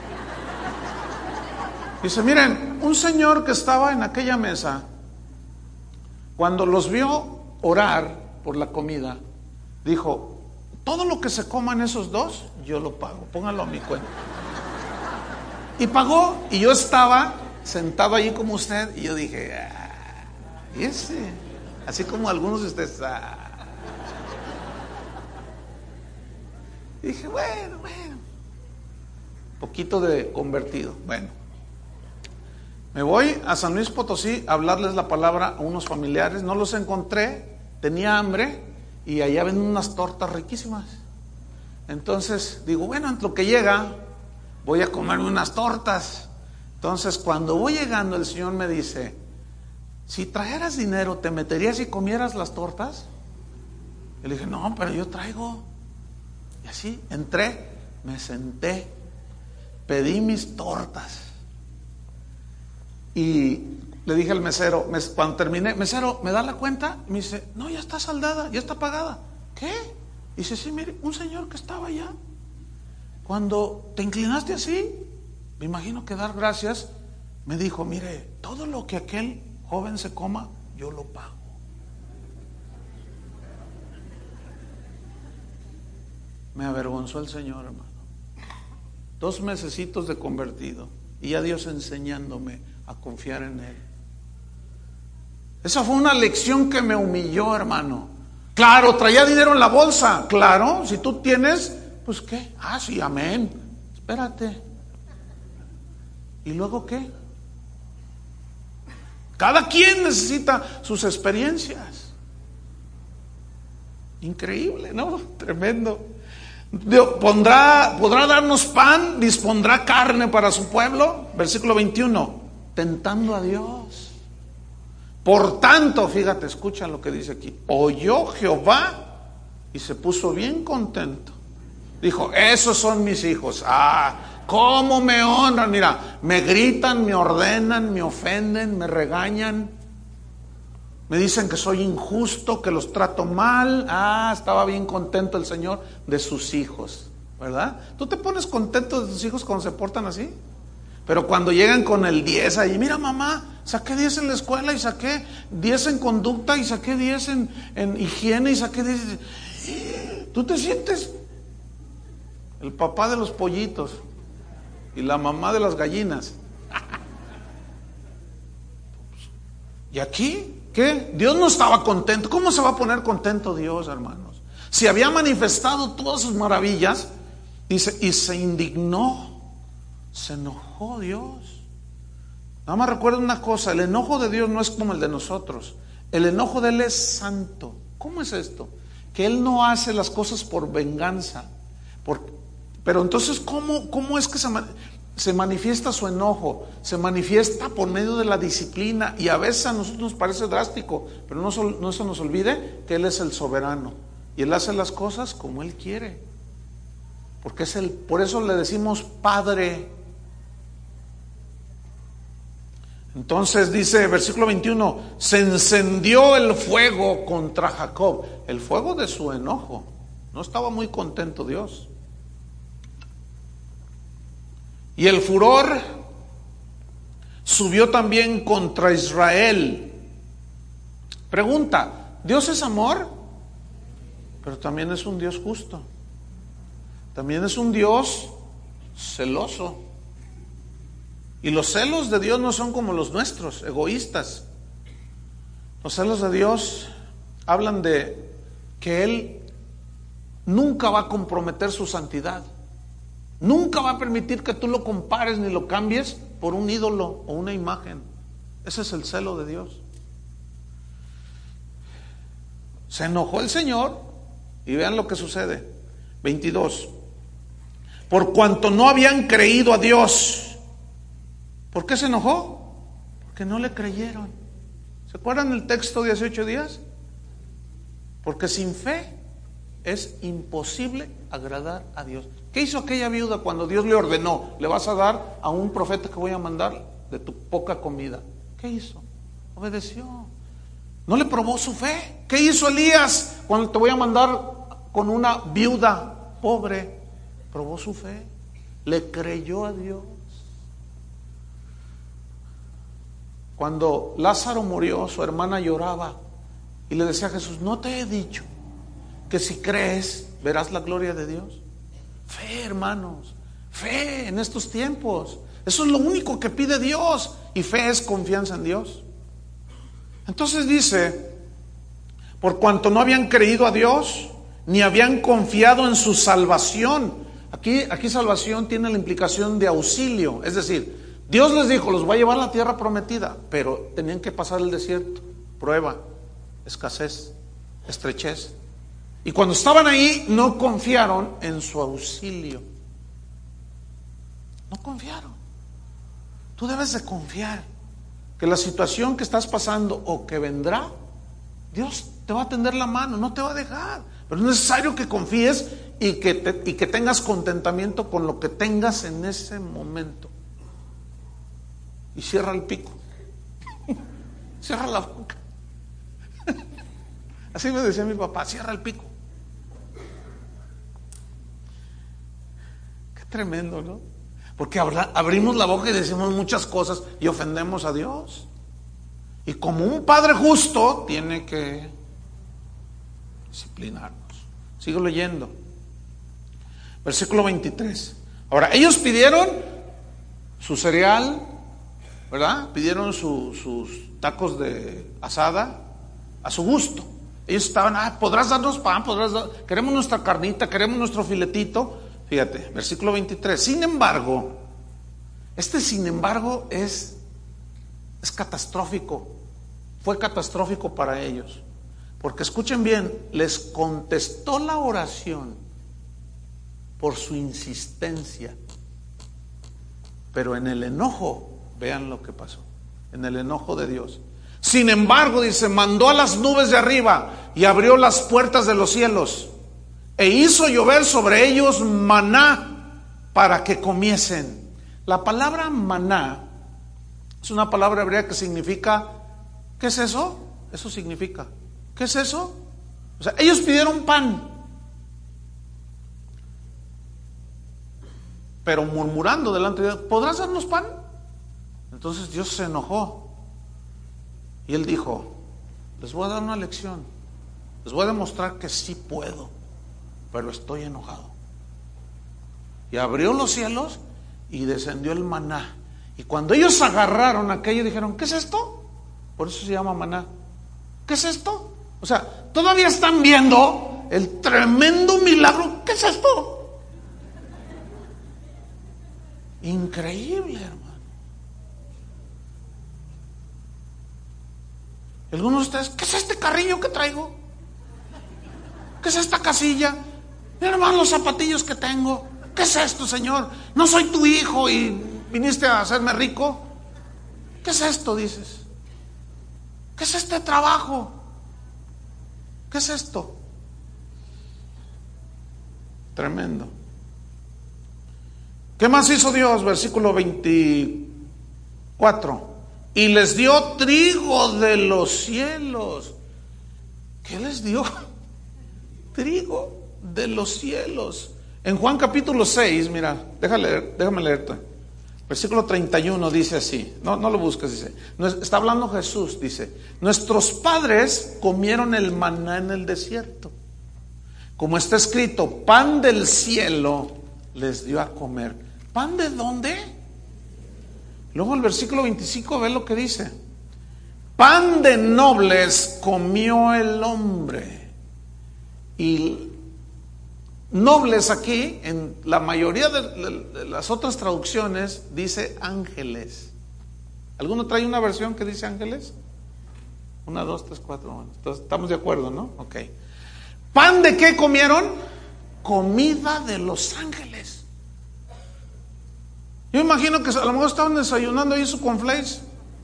Dice, miren, un señor que estaba en aquella mesa, cuando los vio orar por la comida, dijo, todo lo que se coman esos dos, yo lo pago, póngalo a mi cuenta. Y pagó, y yo estaba sentado allí como usted, y yo dije, ah, y ese, así como algunos de ustedes, ah. Y dije, bueno, bueno, poquito de convertido. Bueno, me voy a San Luis Potosí a hablarles la palabra a unos familiares. No los encontré, tenía hambre y allá venden unas tortas riquísimas. Entonces digo, bueno, en lo que llega voy a comerme unas tortas. Entonces cuando voy llegando, el Señor me dice, si trajeras dinero, ¿te meterías y comieras las tortas? Y le dije, no, pero yo traigo. Y así entré, me senté, pedí mis tortas y le dije al mesero, cuando terminé, mesero, ¿me da la cuenta? Y me dice, no, ya está saldada, ya está pagada. ¿Qué? Y dice, sí, mire, un señor que estaba allá, cuando te inclinaste así, me imagino que dar gracias, me dijo, mire, todo lo que aquel joven se coma, yo lo pago. Me avergonzó el Señor, hermano. Dos mesecitos de convertido y ya Dios enseñándome a confiar en Él. Esa fue una lección que me humilló, hermano. Claro, traía dinero en la bolsa. Claro, si tú tienes, pues ¿qué? Ah, sí, amén. Espérate. ¿Y luego qué? Cada quien necesita sus experiencias. Increíble, ¿no? Tremendo. Dios pondrá, podrá darnos pan, dispondrá carne para su pueblo. Versículo veintiuno. Tentando a Dios. Por tanto, fíjate, escucha lo que dice aquí. Oyó Jehová y se puso bien contento. Dijo, esos son mis hijos. Ah, cómo me honran. Mira, me gritan, me ordenan, me ofenden, me regañan. Me dicen que soy injusto, que los trato mal. Ah, estaba bien contento el Señor de sus hijos, ¿verdad? ¿Tú te pones contento de tus hijos cuando se portan así? Pero cuando llegan con el diez ahí, mira mamá, saqué diez en la escuela y saqué diez en conducta y saqué diez en, en higiene y saqué diez. Tú te sientes el papá de los pollitos y la mamá de las gallinas. ¿Y aquí qué? Dios no estaba contento. ¿Cómo se va a poner contento Dios, hermanos? Si había manifestado todas sus maravillas, dice, y se indignó. Se enojó Dios. Nada más recuerden una cosa, el enojo de Dios no es como el de nosotros. El enojo de Él es santo. ¿Cómo es esto? Que Él no hace las cosas por venganza. Por, pero entonces, ¿cómo, cómo es que se, se manifiesta su enojo? Se manifiesta por medio de la disciplina. Y a veces a nosotros nos parece drástico, pero no, no se nos olvide que Él es el soberano. Y Él hace las cosas como Él quiere. Porque es el, por eso le decimos Padre. Entonces dice versículo veintiuno, se encendió el fuego contra Jacob, el fuego de su enojo. No estaba muy contento Dios. Y el furor subió también contra Israel. Pregunta, ¿Dios es amor? Pero también es un Dios justo. También es un Dios celoso. Y los celos de Dios no son como los nuestros, egoístas. Los celos de Dios hablan de que Él nunca va a comprometer su santidad. Nunca va a permitir que tú lo compares ni lo cambies por un ídolo o una imagen. Ese es el celo de Dios. Se enojó el Señor y vean lo que sucede. veintidós. Por cuanto no habían creído a Dios. ¿Por qué se enojó? Porque no le creyeron. ¿Se acuerdan el texto dieciocho días? Porque sin fe es imposible agradar a Dios. ¿Qué hizo aquella viuda cuando Dios le ordenó? Le vas a dar a un profeta que voy a mandar de tu poca comida. ¿Qué hizo? Obedeció. ¿No le probó su fe? ¿Qué hizo Elías cuando te voy a mandar con una viuda pobre? Probó su fe. Le creyó a Dios. Cuando Lázaro murió, su hermana lloraba y le decía a Jesús, ¿no te he dicho que si crees verás la gloria de Dios? Fe, hermanos, fe en estos tiempos. Eso es lo único que pide Dios, y fe es confianza en Dios. Entonces dice, por cuanto no habían creído a Dios, ni habían confiado en su salvación. Aquí, aquí salvación tiene la implicación de auxilio, es decir, Dios les dijo, los voy a llevar a la tierra prometida, pero tenían que pasar el desierto, prueba, escasez, estrechez. Y cuando estaban ahí, no confiaron en su auxilio. No confiaron. Tú debes de confiar que la situación que estás pasando o que vendrá, Dios te va a tender la mano, no te va a dejar. Pero es necesario que confíes y que, te, y que tengas contentamiento con lo que tengas en ese momento. Y cierra el pico. Cierra la boca. Así me decía mi papá, cierra el pico. tremendo, ¿no? Porque habla, abrimos la boca y decimos muchas cosas y ofendemos a Dios. Y como un padre justo tiene que disciplinarnos. Sigo leyendo. Versículo veintitrés. Ahora, ellos pidieron su cereal, ¿verdad? Pidieron su, sus tacos de asada a su gusto. Ellos estaban, ah, podrás darnos pan, podrás dar, queremos nuestra carnita, queremos nuestro filetito. Fíjate, versículo veintitrés. Sin embargo, este sin embargo es, es catastrófico. Fue catastrófico para ellos. Porque escuchen bien, les contestó la oración por su insistencia. Pero en el enojo, vean lo que pasó. En el enojo de Dios. Sin embargo, dice, mandó a las nubes de arriba y abrió las puertas de los cielos e hizo llover sobre ellos maná para que comiesen. La palabra maná es una palabra hebrea que significa, ¿qué es eso? Eso significa, ¿qué es eso? O sea, ellos pidieron pan, pero murmurando delante de Dios, ¿podrás darnos pan? Entonces Dios se enojó y Él dijo, les voy a dar una lección, les voy a demostrar que sí puedo, pero estoy enojado. Y abrió los cielos y descendió el maná. Y cuando ellos agarraron aquello dijeron, ¿qué es esto? Por eso se llama maná. ¿Qué es esto? O sea, todavía están viendo el tremendo milagro. ¿Qué es esto? Increíble, hermano. Algunos de ustedes, ¿qué es este carrillo que traigo? ¿Qué es esta casilla? Mira hermano los zapatillos que tengo. ¿Qué es esto, Señor? No soy tu hijo y viniste a hacerme rico. ¿Qué es esto, dices? ¿Qué es este trabajo? ¿Qué es esto? Tremendo. ¿Qué más hizo Dios? Versículo veinticuatro. Y les dio trigo de los cielos. ¿Qué les dio? Trigo de los cielos. En Juan capítulo seis, mira, déjame, leer, déjame leerte. Versículo treinta y uno dice así. No, no lo busques, dice. Está hablando Jesús, dice. Nuestros padres comieron el maná en el desierto. Como está escrito, pan del cielo les dio a comer. ¿Pan de dónde? Luego el versículo veinticinco, ve lo que dice. Pan de nobles comió el hombre. Y nobles aquí, en la mayoría de, de, de las otras traducciones, dice ángeles. ¿Alguno trae una versión que dice ángeles? Una, dos, tres, cuatro. Bueno, entonces, estamos de acuerdo, ¿no? Ok. ¿Pan de qué comieron? Comida de los ángeles. Yo imagino que a lo mejor estaban desayunando ahí su cornflakes.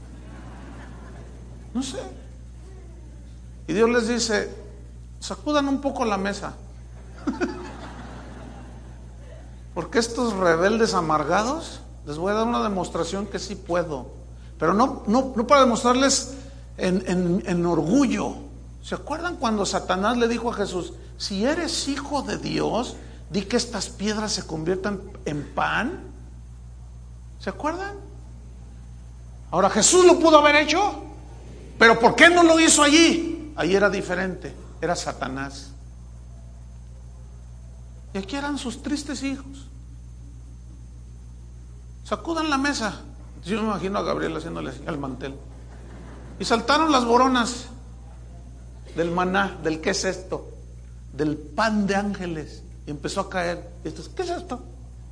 No sé. Y Dios les dice, sacudan un poco la mesa. Porque estos rebeldes amargados, les voy a dar una demostración que sí puedo. Pero no, no, no para demostrarles en, en, en orgullo. ¿Se acuerdan cuando Satanás le dijo a Jesús, si eres hijo de Dios, di que estas piedras se conviertan en pan? ¿Se acuerdan? Ahora, Jesús lo pudo haber hecho, pero ¿por qué no lo hizo allí? Allí era diferente, era Satanás. Y aquí eran sus tristes hijos. Sacudan la mesa. Yo me imagino a Gabriel haciéndole así al mantel. Y saltaron las boronas del maná, del ¿qué es esto? Del pan de ángeles. Y empezó a caer. Y esto, ¿qué es esto?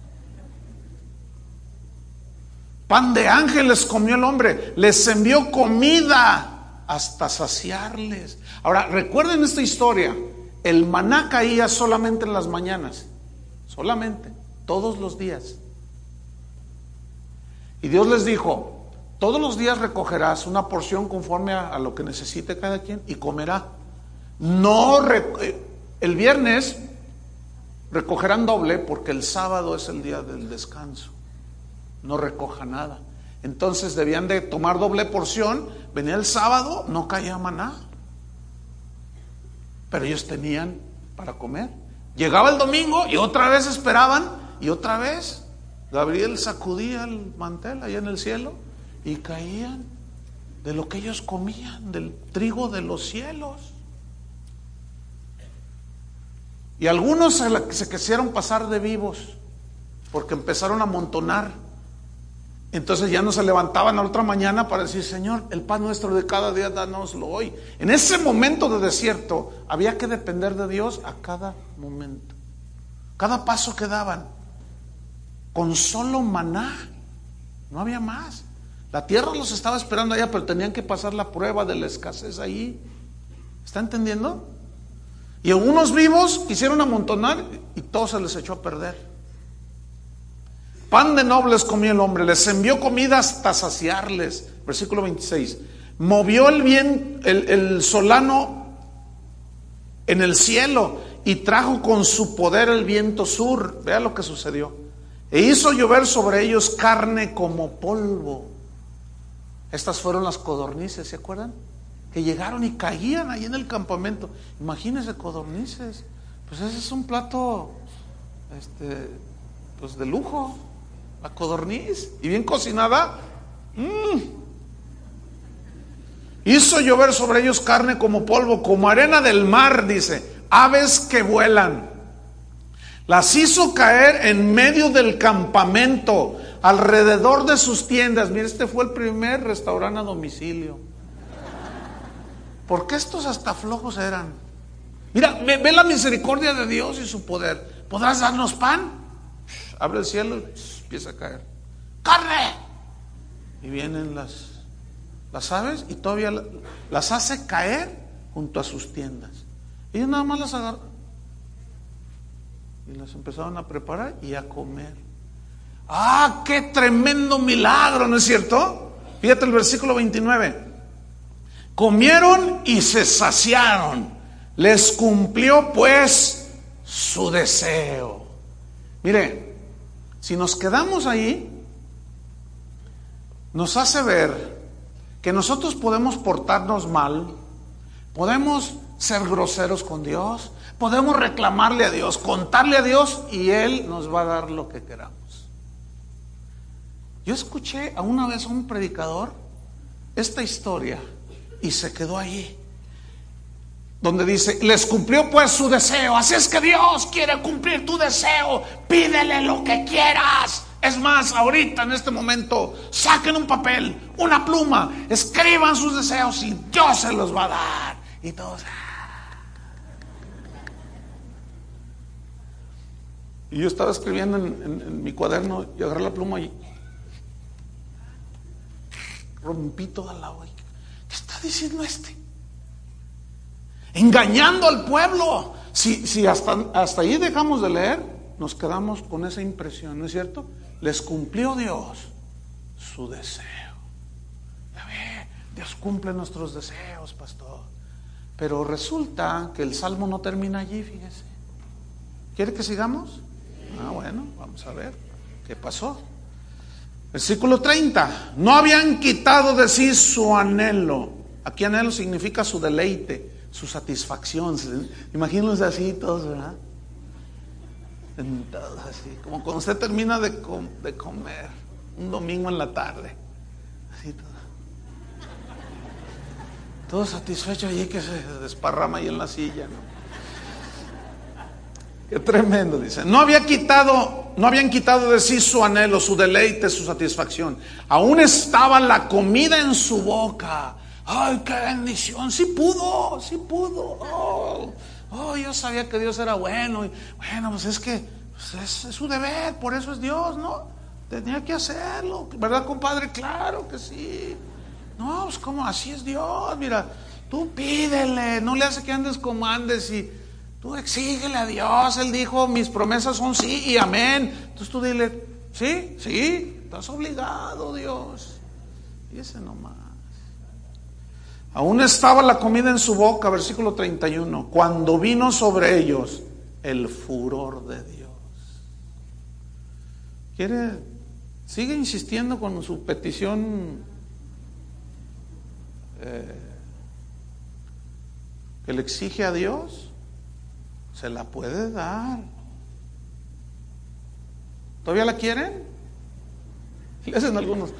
Pan de ángeles comió el hombre. Les envió comida hasta saciarles. Ahora, recuerden esta historia. El maná caía solamente en las mañanas. Solamente, todos los días. Y Dios les dijo, todos los días recogerás una porción conforme a, a lo que necesite cada quien y comerá. No, el viernes recogerán doble porque el sábado es el día del descanso. No recoja nada. Entonces debían de tomar doble porción. Venía el sábado, no caía maná, pero ellos tenían para comer. Llegaba el domingo y otra vez esperaban Y otra vez Gabriel sacudía el mantel allá en el cielo y caían de lo que ellos comían, del trigo de los cielos. Y algunos se, la, se quisieron pasar de vivos porque empezaron a amontonar. Entonces ya no se levantaban a la otra mañana para decir: Señor, el pan nuestro de cada día, dánoslo hoy. En ese momento de desierto había que depender de Dios a cada momento, cada paso que daban. Con solo maná, no había más. La tierra los estaba esperando allá, pero tenían que pasar la prueba de la escasez ahí. ¿Está entendiendo? Y algunos vivos quisieron amontonar y todo se les echó a perder. Pan de nobles comió el hombre, les envió comida hasta saciarles. Versículo veintiséis. Movió el, bien, el, el solano en el cielo y trajo con su poder el viento sur. Vea lo que sucedió. E hizo llover sobre ellos carne como polvo. Estas fueron las codornices, ¿se acuerdan? Que llegaron y caían ahí en el campamento. Imagínense codornices. Pues ese es un plato este, pues de lujo. La codorniz, y bien cocinada. Mm. Hizo llover sobre ellos carne como polvo, como arena del mar, dice, aves que vuelan. Las hizo caer en medio del campamento, alrededor de sus tiendas. Mire, este fue el primer restaurante a domicilio. Porque estos hasta flojos eran. Mira, ve, ve la misericordia de Dios y su poder. ¿Podrás darnos pan? Abre el cielo y empieza a caer ¡carne! Y vienen las, las aves y todavía las hace caer junto a sus tiendas. Ellos nada más las agarran y las empezaron a preparar y a comer. ¡Ah, qué tremendo milagro! ¿No es cierto? Fíjate el versículo veintinueve. Comieron y se saciaron, les cumplió pues su deseo. Mire, si nos quedamos ahí, nos hace ver que nosotros podemos portarnos mal, podemos ser groseros con Dios, podemos reclamarle a Dios, contarle a Dios, y Él nos va a dar lo que queramos. Yo escuché a una vez a un predicador esta historia y se quedó ahí, donde dice: les cumplió pues su deseo. Así es que Dios quiere cumplir tu deseo. Pídele lo que quieras. Es más, ahorita en este momento saquen un papel, una pluma, escriban sus deseos y Dios se los va a dar. Y todos ¡ah! Y yo estaba escribiendo en, en, en mi cuaderno y agarré la pluma y rompí toda la hoja. ¿Qué está diciendo este? Engañando al pueblo. Si, si hasta, hasta ahí dejamos de leer, nos quedamos con esa impresión, ¿no es cierto? Les cumplió Dios su deseo. Ya ve, Dios cumple nuestros deseos, pastor. Pero resulta que el salmo no termina allí, fíjese. ¿Quiere que sigamos? Ah, bueno, vamos a ver qué pasó. Versículo treinta. No habían quitado de sí su anhelo. Aquí anhelo significa su deleite, su satisfacción. Imagínense así todos, ¿verdad? Sentados así, como cuando usted termina de, com- de comer un domingo en la tarde, así todo, todo satisfecho allí, que se desparrama ahí en la silla, ¿no? Qué tremendo, dice. No había quitado, no habían quitado de sí su anhelo, su deleite, su satisfacción. Aún estaba la comida en su boca. ¡Ay, qué bendición! Sí pudo, sí pudo. Oh, oh, yo sabía que Dios era bueno. Y, bueno, pues es que pues es, es su deber, por eso es Dios, ¿no? Tenía que hacerlo, ¿verdad, compadre? Claro que sí. No, pues como así es Dios, mira, tú pídele, no le hace que andes como andes y tú exígele a Dios. Él dijo, mis promesas son sí y amén. Entonces tú dile, sí, sí, estás obligado, Dios. Y ese nomás. Aún estaba la comida en su boca, versículo treinta y uno, cuando vino sobre ellos el furor de Dios. ¿Quiere? Sigue insistiendo con su petición eh, que le exige a Dios. Se la puede dar. ¿Todavía la quieren? Le hacen algunos.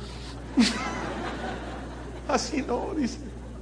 Así no, dice.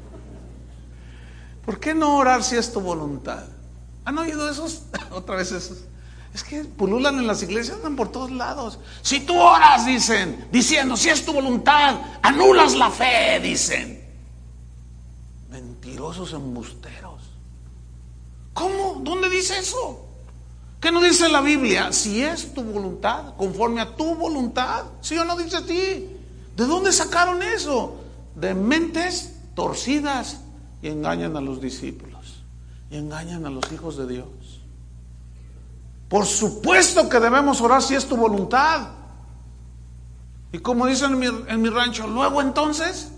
¿Por qué no orar si es tu voluntad? ¿Han oído esos? Otra vez esos. Es que pululan en las iglesias, andan por todos lados. Si tú oras, dicen, diciendo, si es tu voluntad, anulas la fe, dicen. Mentirosos embusteros. ¿Cómo? ¿Dónde dice eso? ¿Qué no dice la Biblia? Si es tu voluntad, conforme a tu voluntad. ¿Sí o no dice a ti? ¿De dónde sacaron eso? De mentes torcidas, y engañan a los discípulos y engañan a los hijos de Dios. Por supuesto que debemos orar si es tu voluntad. Y como dicen en mi, en mi rancho, luego entonces.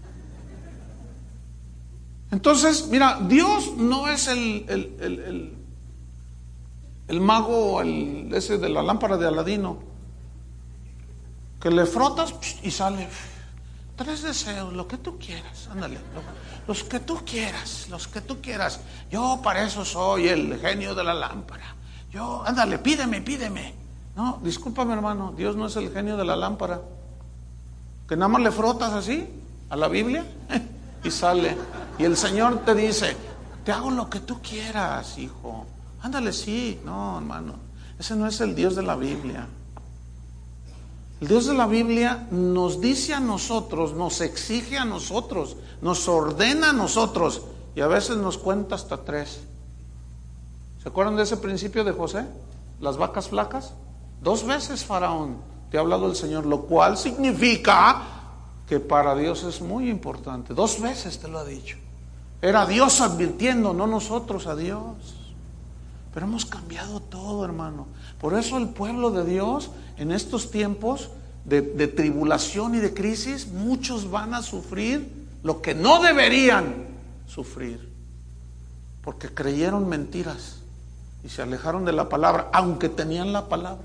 Entonces, mira, Dios no es el, el, el, el, el mago, el, ese de la lámpara de Aladino, que le frotas y sale. Tres deseos, lo que tú quieras, ándale, lo, los que tú quieras, los que tú quieras. Yo para eso soy el genio de la lámpara. Yo, ándale, pídeme, pídeme. No, discúlpame, hermano, Dios no es el genio de la lámpara. Que nada más le frotas así a la Biblia y sale. Y el Señor te dice, te hago lo que tú quieras, hijo. Ándale, sí. No, hermano, ese no es el Dios de la Biblia. El Dios de la Biblia nos dice a nosotros, nos exige a nosotros, nos ordena a nosotros, y a veces nos cuenta hasta tres. ¿Se acuerdan de ese principio de José? Las vacas flacas. Dos veces, Faraón, te ha hablado el Señor, lo cual significa que para Dios es muy importante. Dos veces te lo ha dicho. Era Dios advirtiendo, no nosotros a Dios. Pero hemos cambiado todo, hermano. Por eso el pueblo de Dios, en estos tiempos de, de tribulación y de crisis, muchos van a sufrir lo que no deberían sufrir, porque creyeron mentiras y se alejaron de la palabra, aunque tenían la palabra.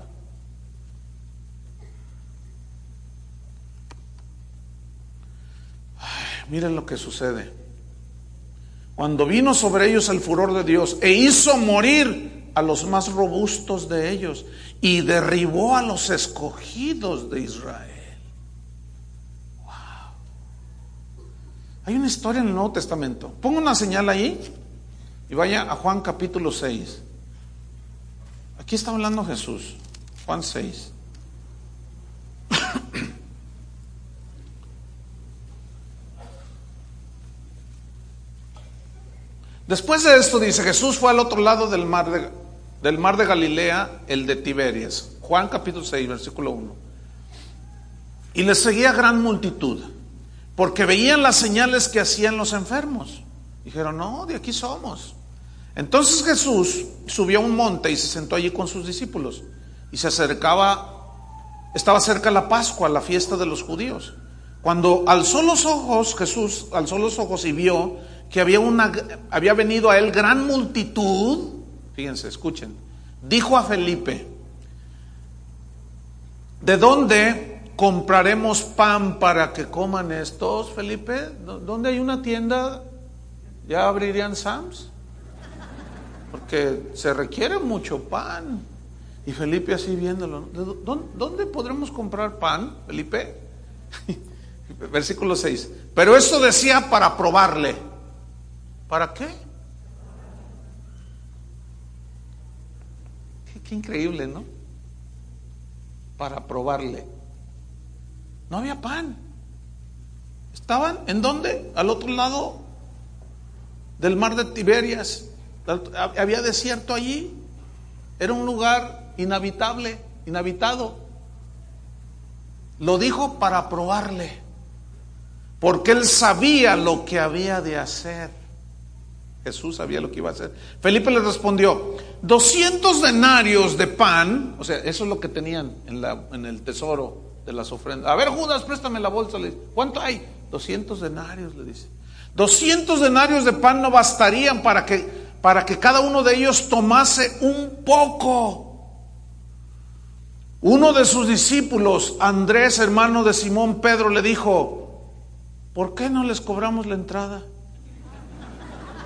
Ay, miren lo que sucede. Cuando vino sobre ellos el furor de Dios e hizo morir a los más robustos de ellos y derribó a los escogidos de Israel. Wow. Hay una historia en el Nuevo Testamento. Ponga una señal ahí y vaya a Juan capítulo seis. Aquí está hablando Jesús. Juan seis. Después de esto, dice, Jesús fue al otro lado del mar de, del mar de Galilea, el de Tiberias. Juan capítulo seis, versículo uno. Y les seguía gran multitud, porque veían las señales que hacían los enfermos. Dijeron, no, de aquí somos. Entonces Jesús subió a un monte y se sentó allí con sus discípulos. Y se acercaba, estaba cerca la Pascua, la fiesta de los judíos. Cuando alzó los ojos, Jesús alzó los ojos y vio que había una, había venido a él gran multitud. Fíjense, escuchen. Dijo a Felipe, ¿de dónde compraremos pan para que coman estos, Felipe? ¿Dónde hay una tienda? ¿Ya abrirían Sam's? Porque se requiere mucho pan. Y Felipe así viéndolo, ¿dónde, dónde podremos comprar pan, Felipe? Versículo seis. Pero esto decía para probarle. ¿Para qué? qué? Qué increíble, ¿no? Para probarle. No había pan. ¿Estaban en dónde? Al otro lado del mar de Tiberias. Había desierto allí. Era un lugar inhabitable, inhabitado. Lo dijo para probarle, porque él sabía lo que había de hacer. Jesús sabía lo que iba a hacer. Felipe le respondió, doscientos denarios de pan, o sea, eso es lo que tenían en, la, en el tesoro de las ofrendas. A ver, Judas, préstame la bolsa. Le dice, ¿cuánto hay? doscientos denarios, le dice. doscientos denarios de pan no bastarían para que, para que cada uno de ellos tomase un poco. Uno de sus discípulos, Andrés, hermano de Simón Pedro, le dijo, ¿por qué no les cobramos la entrada?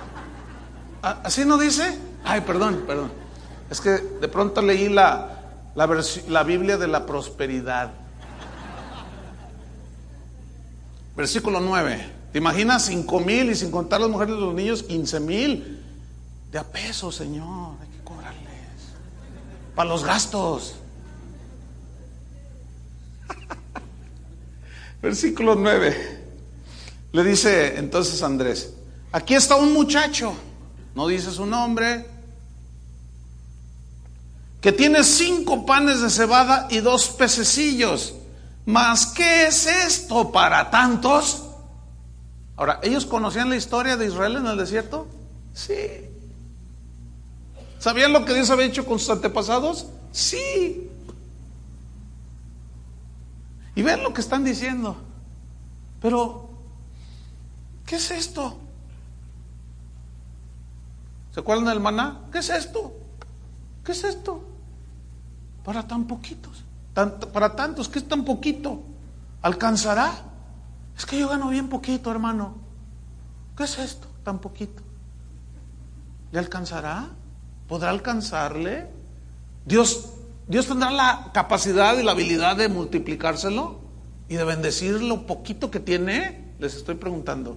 ¿Así no dice? Ay, perdón, perdón. Es que de pronto leí la, la, vers- la Biblia de la prosperidad. Versículo nueve. ¿Te imaginas cinco mil y sin contar las mujeres y los niños, quince mil? De a peso, Señor, hay que cobrarles para los gastos. Versículo nueve. Le dice entonces Andrés: aquí está un muchacho, no dice su nombre, que tiene cinco panes de cebada y dos pececillos. ¿Mas qué es esto para tantos? Ahora, ¿ellos conocían la historia de Israel en el desierto? Sí. ¿Sabían lo que Dios había hecho con sus antepasados? Sí. Y ven lo que están diciendo. Pero, ¿qué es esto? ¿Se acuerdan del maná? ¿Qué es esto? ¿Qué es esto? Para tan poquitos, tan, para tantos, ¿qué es tan poquito? ¿Alcanzará? Es que yo gano bien poquito, hermano. ¿Qué es esto? Tan poquito. ¿Le alcanzará? ¿Podrá alcanzarle? Dios, Dios tendrá la capacidad y la habilidad de multiplicárselo y de bendecir lo poquito que tiene. Les estoy preguntando.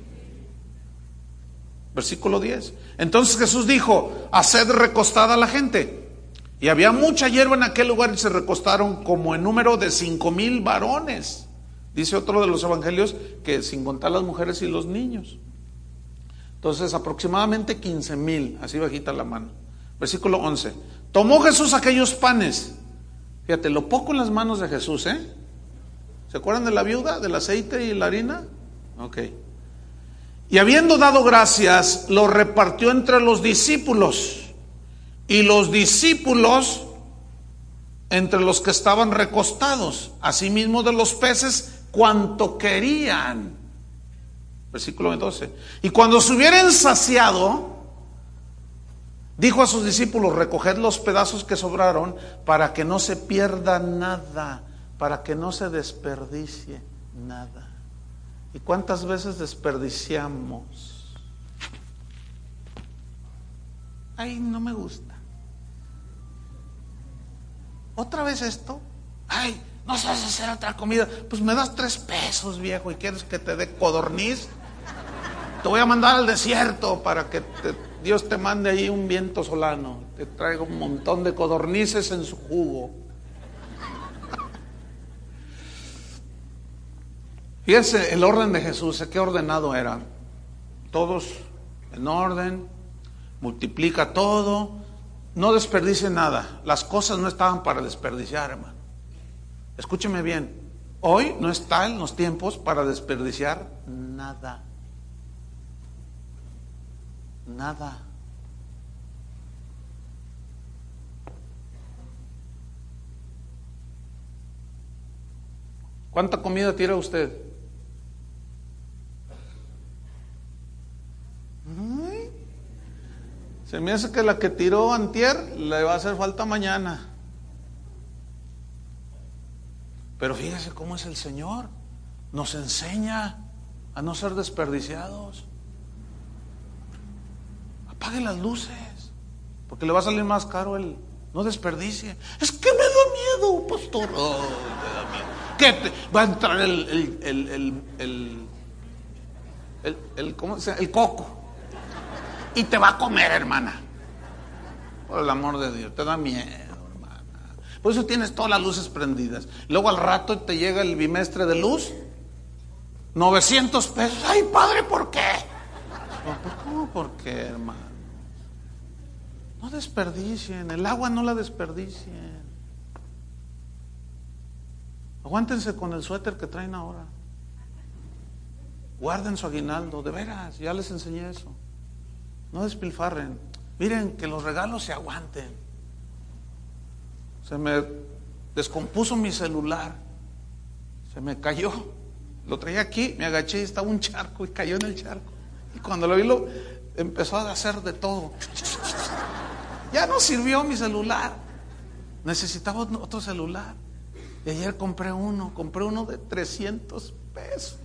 Versículo diez. Entonces Jesús dijo: haced recostada a la gente. Y había mucha hierba en aquel lugar y se recostaron como en número de cinco mil varones. Dice otro de los evangelios que sin contar las mujeres y los niños. Entonces aproximadamente quince mil, así bajita la mano. Versículo once. Tomó Jesús aquellos panes. Fíjate, lo poco en las manos de Jesús, ¿eh? ¿Se acuerdan de la viuda, del aceite y la harina? Ok. Y habiendo dado gracias, lo repartió entre los discípulos. Y los discípulos entre los que estaban recostados, asimismo de los peces, cuanto querían. Versículo doce. Y cuando se hubieran saciado, dijo a sus discípulos: recoged los pedazos que sobraron, para que no se pierda nada, para que no se desperdicie nada. ¿Y cuántas veces desperdiciamos? Ay, no me gusta. ¿Otra vez esto? Ay, no sabes hacer otra comida. Pues me das tres pesos, viejo, y quieres que te dé codorniz. Te voy a mandar al desierto para que te, Dios te mande ahí un viento solano. Te traigo un montón de codornices en su jugo. Fíjense el orden de Jesús, ¿qué ordenado era? Todos en orden, multiplica todo. No desperdicie nada. Las cosas no estaban para desperdiciar, hermano. Escúcheme bien. Hoy no está en los tiempos para desperdiciar nada. Nada. ¿Cuánta comida tira usted? Ay, se me hace que la que tiró antier le va a hacer falta mañana. Pero fíjese cómo es el Señor. Nos enseña a no ser desperdiciados. Apague las luces, porque le va a salir más caro el no desperdicie. Es que me da miedo, pastor. Oh, me da miedo. ¿Qué te, va a entrar el el el el el, el, el ¿cómo se llama? El coco y te va a comer, hermana. Por el amor de Dios, te da miedo, hermana. Por eso tienes todas las luces prendidas. Luego al rato te llega el bimestre de luz, novecientos pesos. Ay, padre, ¿por qué? ¿Cómo por qué, hermano? No desperdicien, el agua no la desperdicien. Aguántense con el suéter que traen ahora. Guarden su aguinaldo, de veras, ya les enseñé eso. No despilfarren. Miren, que los regalos se aguanten. Se me descompuso mi celular. Se me cayó. Lo traía aquí, me agaché y estaba un charco y cayó en el charco. Y cuando lo vi, lo empezó a hacer de todo. Ya no sirvió mi celular. Necesitaba otro celular. Y ayer compré uno, compré uno de trescientos pesos.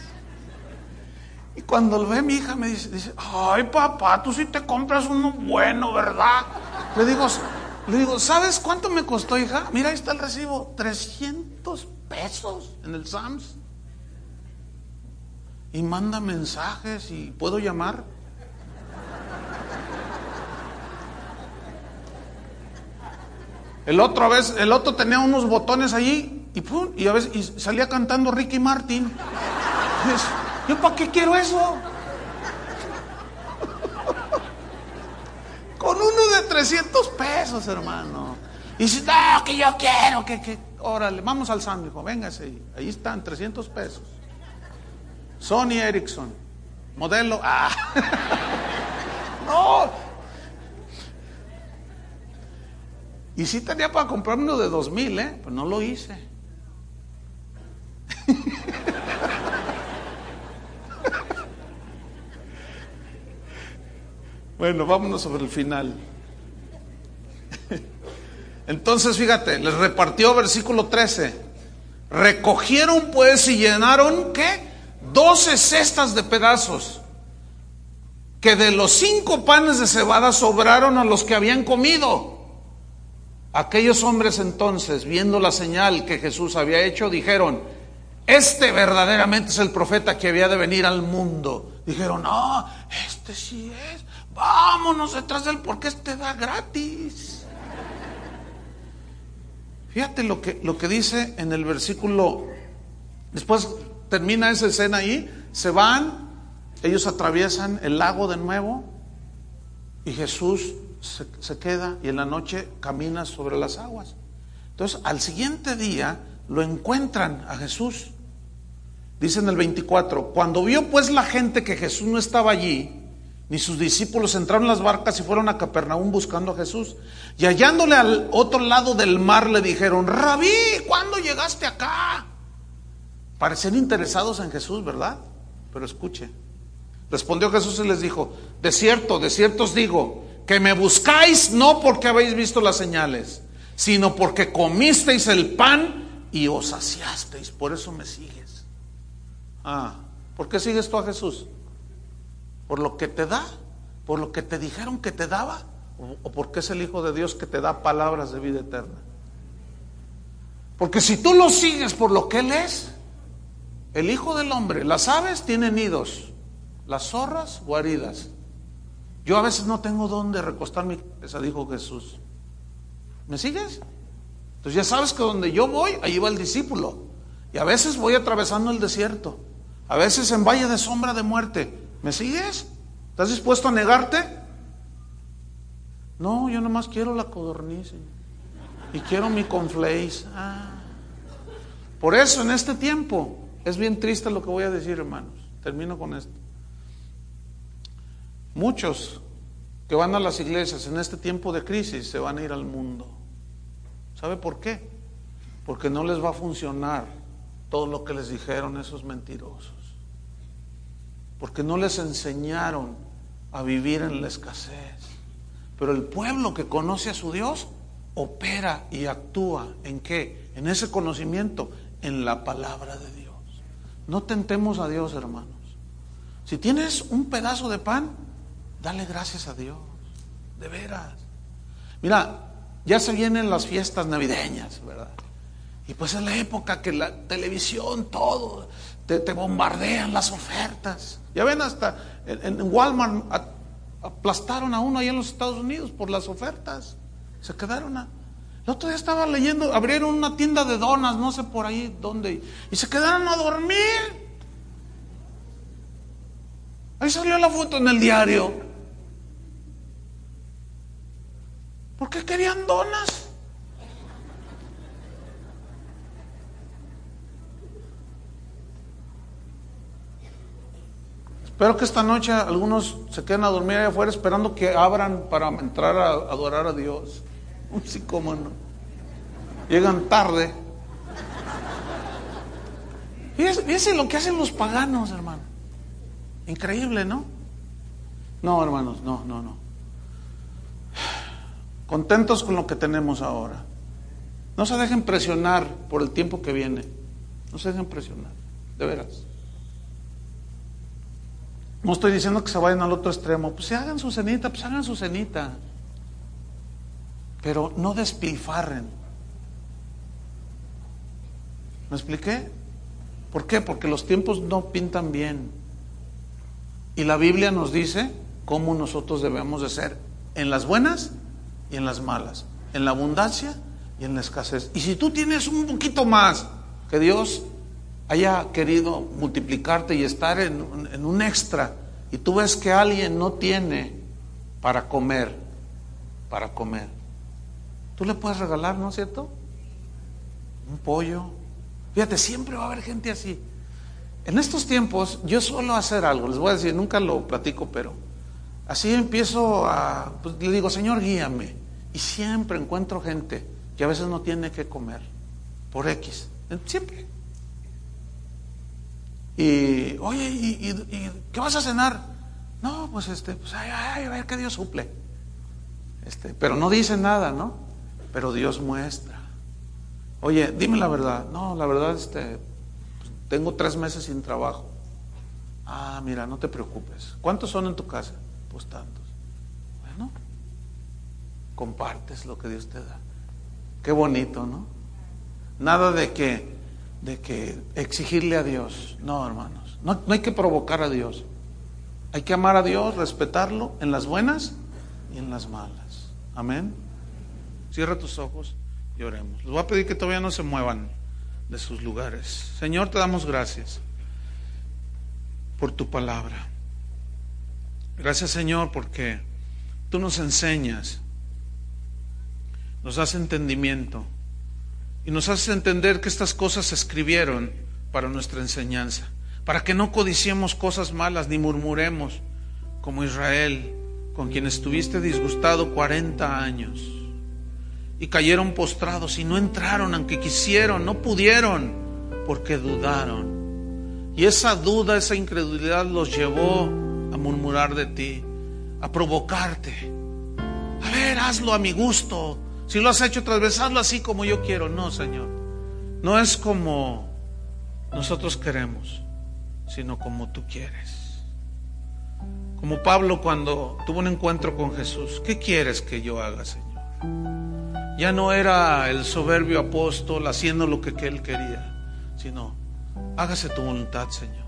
Y cuando lo ve mi hija me dice, dice, ay papá, tú sí te compras uno bueno, ¿verdad? Le digo, Le digo, ¿sabes cuánto me costó, hija? Mira, ahí está el recibo, trescientos pesos en el Sams. Y manda mensajes y ¿puedo llamar? El otro a veces, el otro tenía unos botones allí y pum, y a veces y salía cantando Ricky Martin. ¿Yo para qué quiero eso? Con uno de trescientos pesos, hermano. Y dice, no, que yo quiero, que, que, órale, vamos al Sam, dijo, véngase ahí, ahí están, trescientos pesos. Sony Ericsson, modelo, ah, no. Y sí tenía para comprarme uno de dos mil, ¿eh? Pues no lo hice. Bueno, vámonos sobre el final. Entonces, fíjate, les repartió, versículo trece. Recogieron pues y llenaron, ¿qué? doce cestas de pedazos, que de los cinco panes de cebada sobraron a los que habían comido. Aquellos hombres entonces, viendo la señal que Jesús había hecho, dijeron, este verdaderamente es el profeta que había de venir al mundo. Dijeron, no, este sí es, vámonos detrás de él porque este da gratis. Fíjate lo que, lo que dice en el versículo, después termina esa escena ahí, se van, ellos atraviesan el lago de nuevo y Jesús se, se queda y en la noche camina sobre las aguas. Entonces al siguiente día lo encuentran a Jesús. Dice en el veinticuatro, cuando vio pues la gente que Jesús no estaba allí, ni sus discípulos, entraron en las barcas y fueron a Capernaum buscando a Jesús. Y hallándole al otro lado del mar le dijeron, Rabí, ¿cuándo llegaste acá? Parecían interesados en Jesús, ¿verdad? Pero escuche. Respondió Jesús y les dijo, de cierto, de cierto os digo, que me buscáis no porque habéis visto las señales, sino porque comisteis el pan y os saciasteis. Por eso me sigues. Ah, ¿por qué sigues tú a Jesús? ¿Por lo que te da? ¿Por lo que te dijeron que te daba? ¿O porque es el Hijo de Dios que te da palabras de vida eterna? Porque si tú lo sigues por lo que Él es, el Hijo del Hombre, las aves tienen nidos, las zorras guaridas. Yo a veces no tengo dónde recostar mi cabeza, dijo Jesús. ¿Me sigues? Entonces ya sabes que donde yo voy, ahí va el discípulo. Y a veces voy atravesando el desierto, a veces en valle de sombra de muerte. ¿Me sigues? ¿Estás dispuesto a negarte? No, yo nomás quiero la codorniz y quiero mi conflace. Ah. Por eso en este tiempo es bien triste lo que voy a decir, hermanos. Termino con esto. Muchos que van a las iglesias en este tiempo de crisis se van a ir al mundo. ¿Sabe por qué? Porque no les va a funcionar todo lo que les dijeron esos mentirosos. Porque no les enseñaron a vivir en la escasez. Pero el pueblo que conoce a su Dios opera y actúa ¿en qué? En ese conocimiento, en la palabra de Dios. No tentemos a Dios, hermanos. Si tienes un pedazo de pan, dale gracias a Dios, de veras. Mira, ya se vienen las fiestas navideñas, ¿verdad? Y pues es la época que la televisión, todo, te, te bombardean las ofertas. Ya ven, hasta en, en Walmart aplastaron a uno ahí en los Estados Unidos por las ofertas. Se quedaron a... El otro día estaba leyendo, abrieron una tienda de donas, no sé por ahí dónde, y se quedaron a dormir. Ahí salió la foto en el diario. ¿Por qué querían donas? Espero que esta noche algunos se queden a dormir allá afuera esperando que abran para entrar a adorar a Dios. Sí, cómo no. Llegan tarde. Fíjense, fíjense lo que hacen los paganos, hermano. Increíble, ¿no? No, hermanos, no, no, no. Contentos con lo que tenemos ahora. No se dejen presionar por el tiempo que viene. No se dejen presionar, de veras. No estoy diciendo que se vayan al otro extremo. Pues si hagan su cenita, pues hagan su cenita. pero no despilfarren. ¿Me expliqué? ¿Por qué? Porque los tiempos no pintan bien. Y la Biblia nos dice cómo nosotros debemos de ser en las buenas y en las malas, en la abundancia y en la escasez. Y si tú tienes un poquito más, que Dios haya querido multiplicarte y estar en, en un extra, y tú ves que alguien no tiene para comer, para comer, tú le puedes regalar, ¿no es cierto? Un pollo. Fíjate, siempre va a haber gente así. En estos tiempos yo suelo hacer algo, les voy a decir, nunca lo platico, pero así empiezo a, pues, le digo, Señor, guíame, y siempre encuentro gente que a veces no tiene que comer por X, siempre. Y, oye, ¿y, y, y qué vas a cenar? No, pues este, pues ay, ay, a ver qué Dios suple. Este, pero no dice nada, ¿no? Pero Dios muestra. Oye, dime la verdad. No, la verdad, este, pues, tengo tres meses sin trabajo. Ah, mira, no te preocupes. ¿Cuántos son en tu casa? Pues tantos. Bueno, compartes lo que Dios te da. Qué bonito, ¿no? Nada de que, de que exigirle a Dios. No, hermanos, no, no hay que provocar a Dios. Hay que amar a Dios, respetarlo en las buenas y en las malas. Amén. Cierra tus ojos y oremos. Les voy a pedir que todavía no se muevan de sus lugares. Señor, te damos gracias por tu palabra. Gracias, Señor, porque tú nos enseñas, nos das entendimiento y nos haces entender que estas cosas se escribieron para nuestra enseñanza, para que no codiciemos cosas malas ni murmuremos como Israel, con quien estuviste disgustado cuarenta años. Y cayeron postrados y no entraron, aunque quisieron, no pudieron, porque dudaron. Y esa duda, esa incredulidad los llevó a murmurar de ti, a provocarte. A ver, hazlo a mi gusto. Si lo has hecho otras veces, hazlo así como yo quiero. No, Señor, no es como nosotros queremos, sino como tú quieres. Como Pablo cuando tuvo un encuentro con Jesús. ¿Qué quieres que yo haga, Señor? Ya no era el soberbio apóstol haciendo lo que él quería, sino hágase tu voluntad, Señor.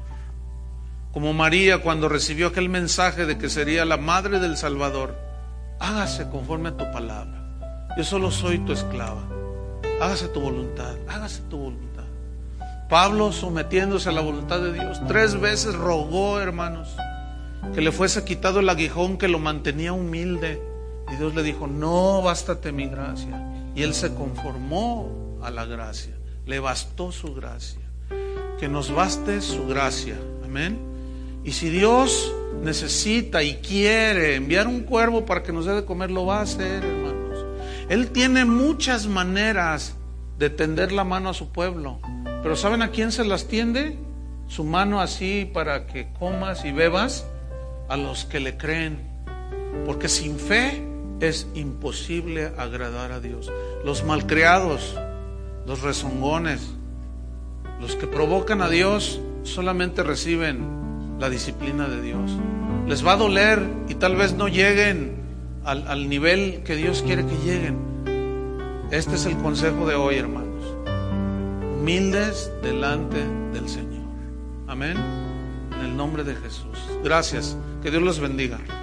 Como María cuando recibió aquel mensaje de que sería la madre del Salvador, hágase conforme a tu palabra. Yo solo soy tu esclava. Hágase tu voluntad, hágase tu voluntad. Pablo, sometiéndose a la voluntad de Dios, tres veces rogó, hermanos, que le fuese quitado el aguijón que lo mantenía humilde. Y Dios le dijo, no, bástate mi gracia. Y él se conformó a la gracia, le bastó su gracia. Que nos baste su gracia, amén. Y si Dios necesita y quiere enviar un cuervo para que nos dé de comer, lo va a hacer, hermanos. Él tiene muchas maneras de tender la mano a su pueblo, pero ¿saben a quién se las tiende? Su mano así para que comas y bebas, a los que le creen, porque sin fe es imposible agradar a Dios. Los malcriados, los rezongones, los que provocan a Dios, solamente reciben la disciplina de Dios. Les va a doler y tal vez no lleguen al, al nivel que Dios quiere que lleguen. Este es el consejo de hoy, hermanos. Humildes delante del Señor. Amén. En el nombre de Jesús. Gracias. Que Dios los bendiga.